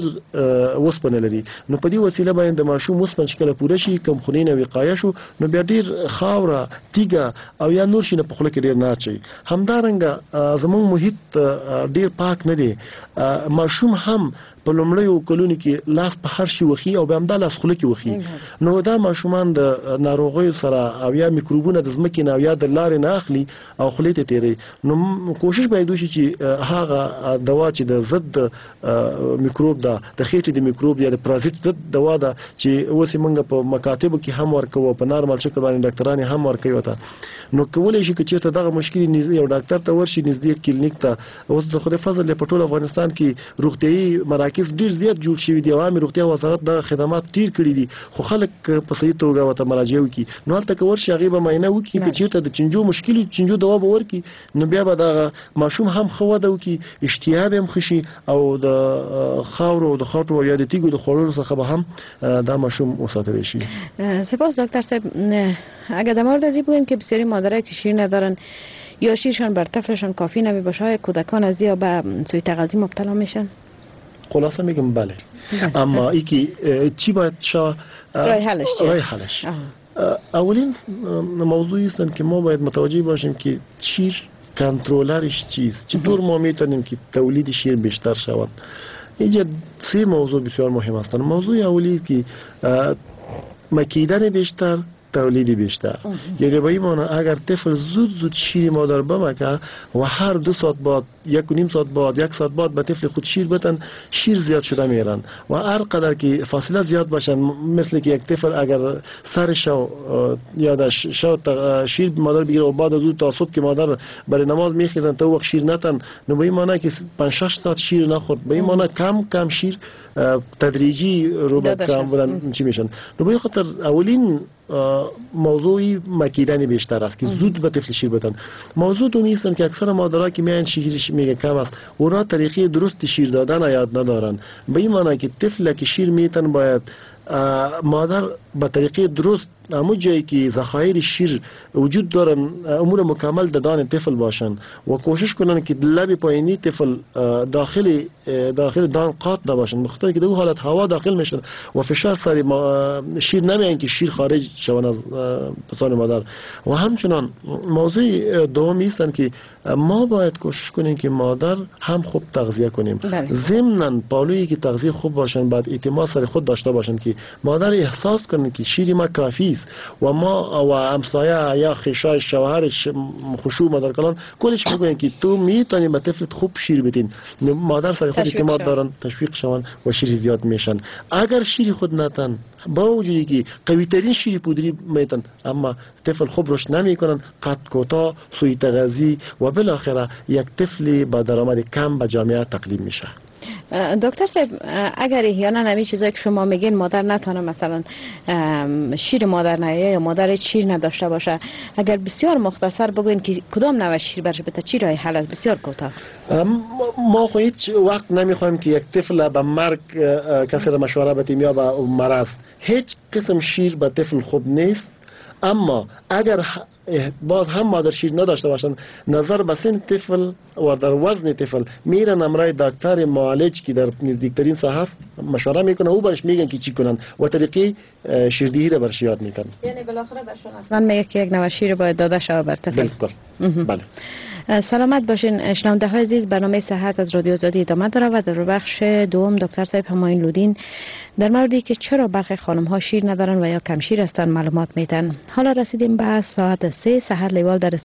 وسپنه لري. نو په دې وسیله باندې ماشوم وسپن شکل پوره شي کم خونینه وقایه شو نو بیا ډیر خاوره تیګه او یا نور شي نه په خله کې ډیر نه چي. همدارنګه زموږ محیط ډیر پاک نه دی. ماشوم هم په لومړیو کلونو کې لاس په هر شي وخی او به هم د لاس خله کې وخی. نو دا ماشومان د ناروغیو سره او یا میکروبونه د ځمکې نه او یا د لارې نه اخلي او خله ته تیری. نو کوشش باید وشي چې هغه دوا چې د ضد میکروب ده د خېټې د میکروب یا د پرازیت ضد دوا ده چې اوس موږ په مکاتبو کې هم ورکو په نارمل شکل باندې ډاکټران هم ورکوي وته. نو کولای شي چې ته دغه مشکل یو ډاکټر ته ورشي نږدې کلینیک ته. اوس د خدای فضل په ټول افغانستان کې روغتيایي مراکز ډیر زیات جوړ شوي دي. عامه روغتیا وزارت د خدمات ډیر کړي دي خو خلک په صحیح توګه وته مراجعه وکړي. نو هلته کور شي هغه به معاینه وکړي چې چیرته د چنجو مشکل چنجو دوا به ورکړي. نو بیا به دا ماشوم هم خو ده وکړي اشتها به هم خشي او د خاورو او د خاطو یا د تیګو د خورلو څخه به هم دا ماشوم وساتل شي. سپاس دکتر صاحب. اگر در مورد از این بگوییم که بسیاری مادرها که شیر ندارن یا شیرشان بر طفلشان کافی نمی باشه کودکان از یا به سوی تغذیه مبتلا میشن؟ خلاصه میگم بله. اما ای که چی باید شا رای حلش چیست؟ رای حلش اولین موضوعی است که ما باید متوجه باشیم که شیر کنترلرش چیست، چطور ما میتونیم که تولید شیر بیشتر شود. اینجا سه موضوع بسیار مهم هستند. موضوع اولی که مکیدن بیشتر تولید بیشتر. یعنی با این معنی اگر طفل زود زود شیر مادر بمکه و هر دو ساعت بعد یک و نیم ساعت بعد یک ساعت بعد به طفل خود شیر بدن شیر زیاد شده میرن و هر قدر که فاصله زیاد باشن مثل که یک طفل اگر سرش یادش شو شیر مادر بگیره و بعد از اون تا صبح که مادر برای نماز میخیزن تا وقت شیر نتن نو به این معنی که پنج شش ساعت شیر نخورد به این معنی کم کم شیر تدریجی رو به کم بودن چی میشن. نو به این خاطر اولین موضوعی مکیدن بیشتر است که زود به طفل شیر بدن. موضوع دومی است که اکثر مادرها که میان شیر میگه کم است اونا طریقه درست شیر دادن یاد ندارن. به این معنی که طفل که شیر میتن باید مادر به طریقه درست همون جایی که ذخایر شیر وجود دارن امور مکمل دادن طفل باشن و کوشش کنن که لب پایینی طفل داخل داخل دان قاط نباشن بخاطر که در اون حالت هوا داخل میشن و فشار سر شیر نمیان که شیر خارج شون از بطن مادر. و همچنان موضوع دومی است که ما باید کوشش کنیم که مادر هم خوب تغذیه کنیم. ضمناً پالویی که تغذیه خوب باشن بعد اعتماد سر خود داشته باشن که که مادر احساس کنه که شیر ما کافی است و ما و همسایه یا خیشای شوهرش خشوع مادر کلان کلش میگن که تو میتونی به طفلت خوب شیر بدین، مادر سر خود اعتماد دارن، تشویق شون و شیر زیاد میشن. اگر شیر خود نتن با وجودی که قوی ترین شیر پودری میتن اما طفل خوب رشد نمیکنن، قد کوتاه، سوء تغذیه و بالاخره یک طفل با درآمد کم به جامعه تقدیم میشه. دکتر صاحب اگر احیانا نمی چیزایی که شما میگین مادر نتونه مثلا شیر مادر نیه یا مادر شیر نداشته باشه، اگر بسیار مختصر بگوین که کدام نوع شیر برش بده چی راه حل است؟ بسیار کوتاه. ما خو هیچ وقت نمیخوایم که یک طفل به مرگ کسی را مشوره بدیم یا به مرض. هیچ قسم شیر به طفل خوب نیست، اما اگر باز هم مادر شیر نداشته باشن نظر به سن طفل و در وزن طفل میرن امرای دکتر معالج که در نزدیکترین ساحه است مشوره میکنه، او برش میگن که چی کنن و طریقه شیردهی را برش یاد میکنن. یعنی بالاخره بهشون حتما میگه که یک نوع شیر باید داده شود بر طفل. بالکل. بله. سلامت باشین شنونده های عزیز، برنامه صحت از رادیو آزادی ادامه داره و در بخش دوم دکتر صاحب همایون لودین در موردی که چرا برخی خانم ها شیر ندارن و یا کم شیر هستند معلومات میدن. حالا رسیدیم به ساعت سه سحر لیوال در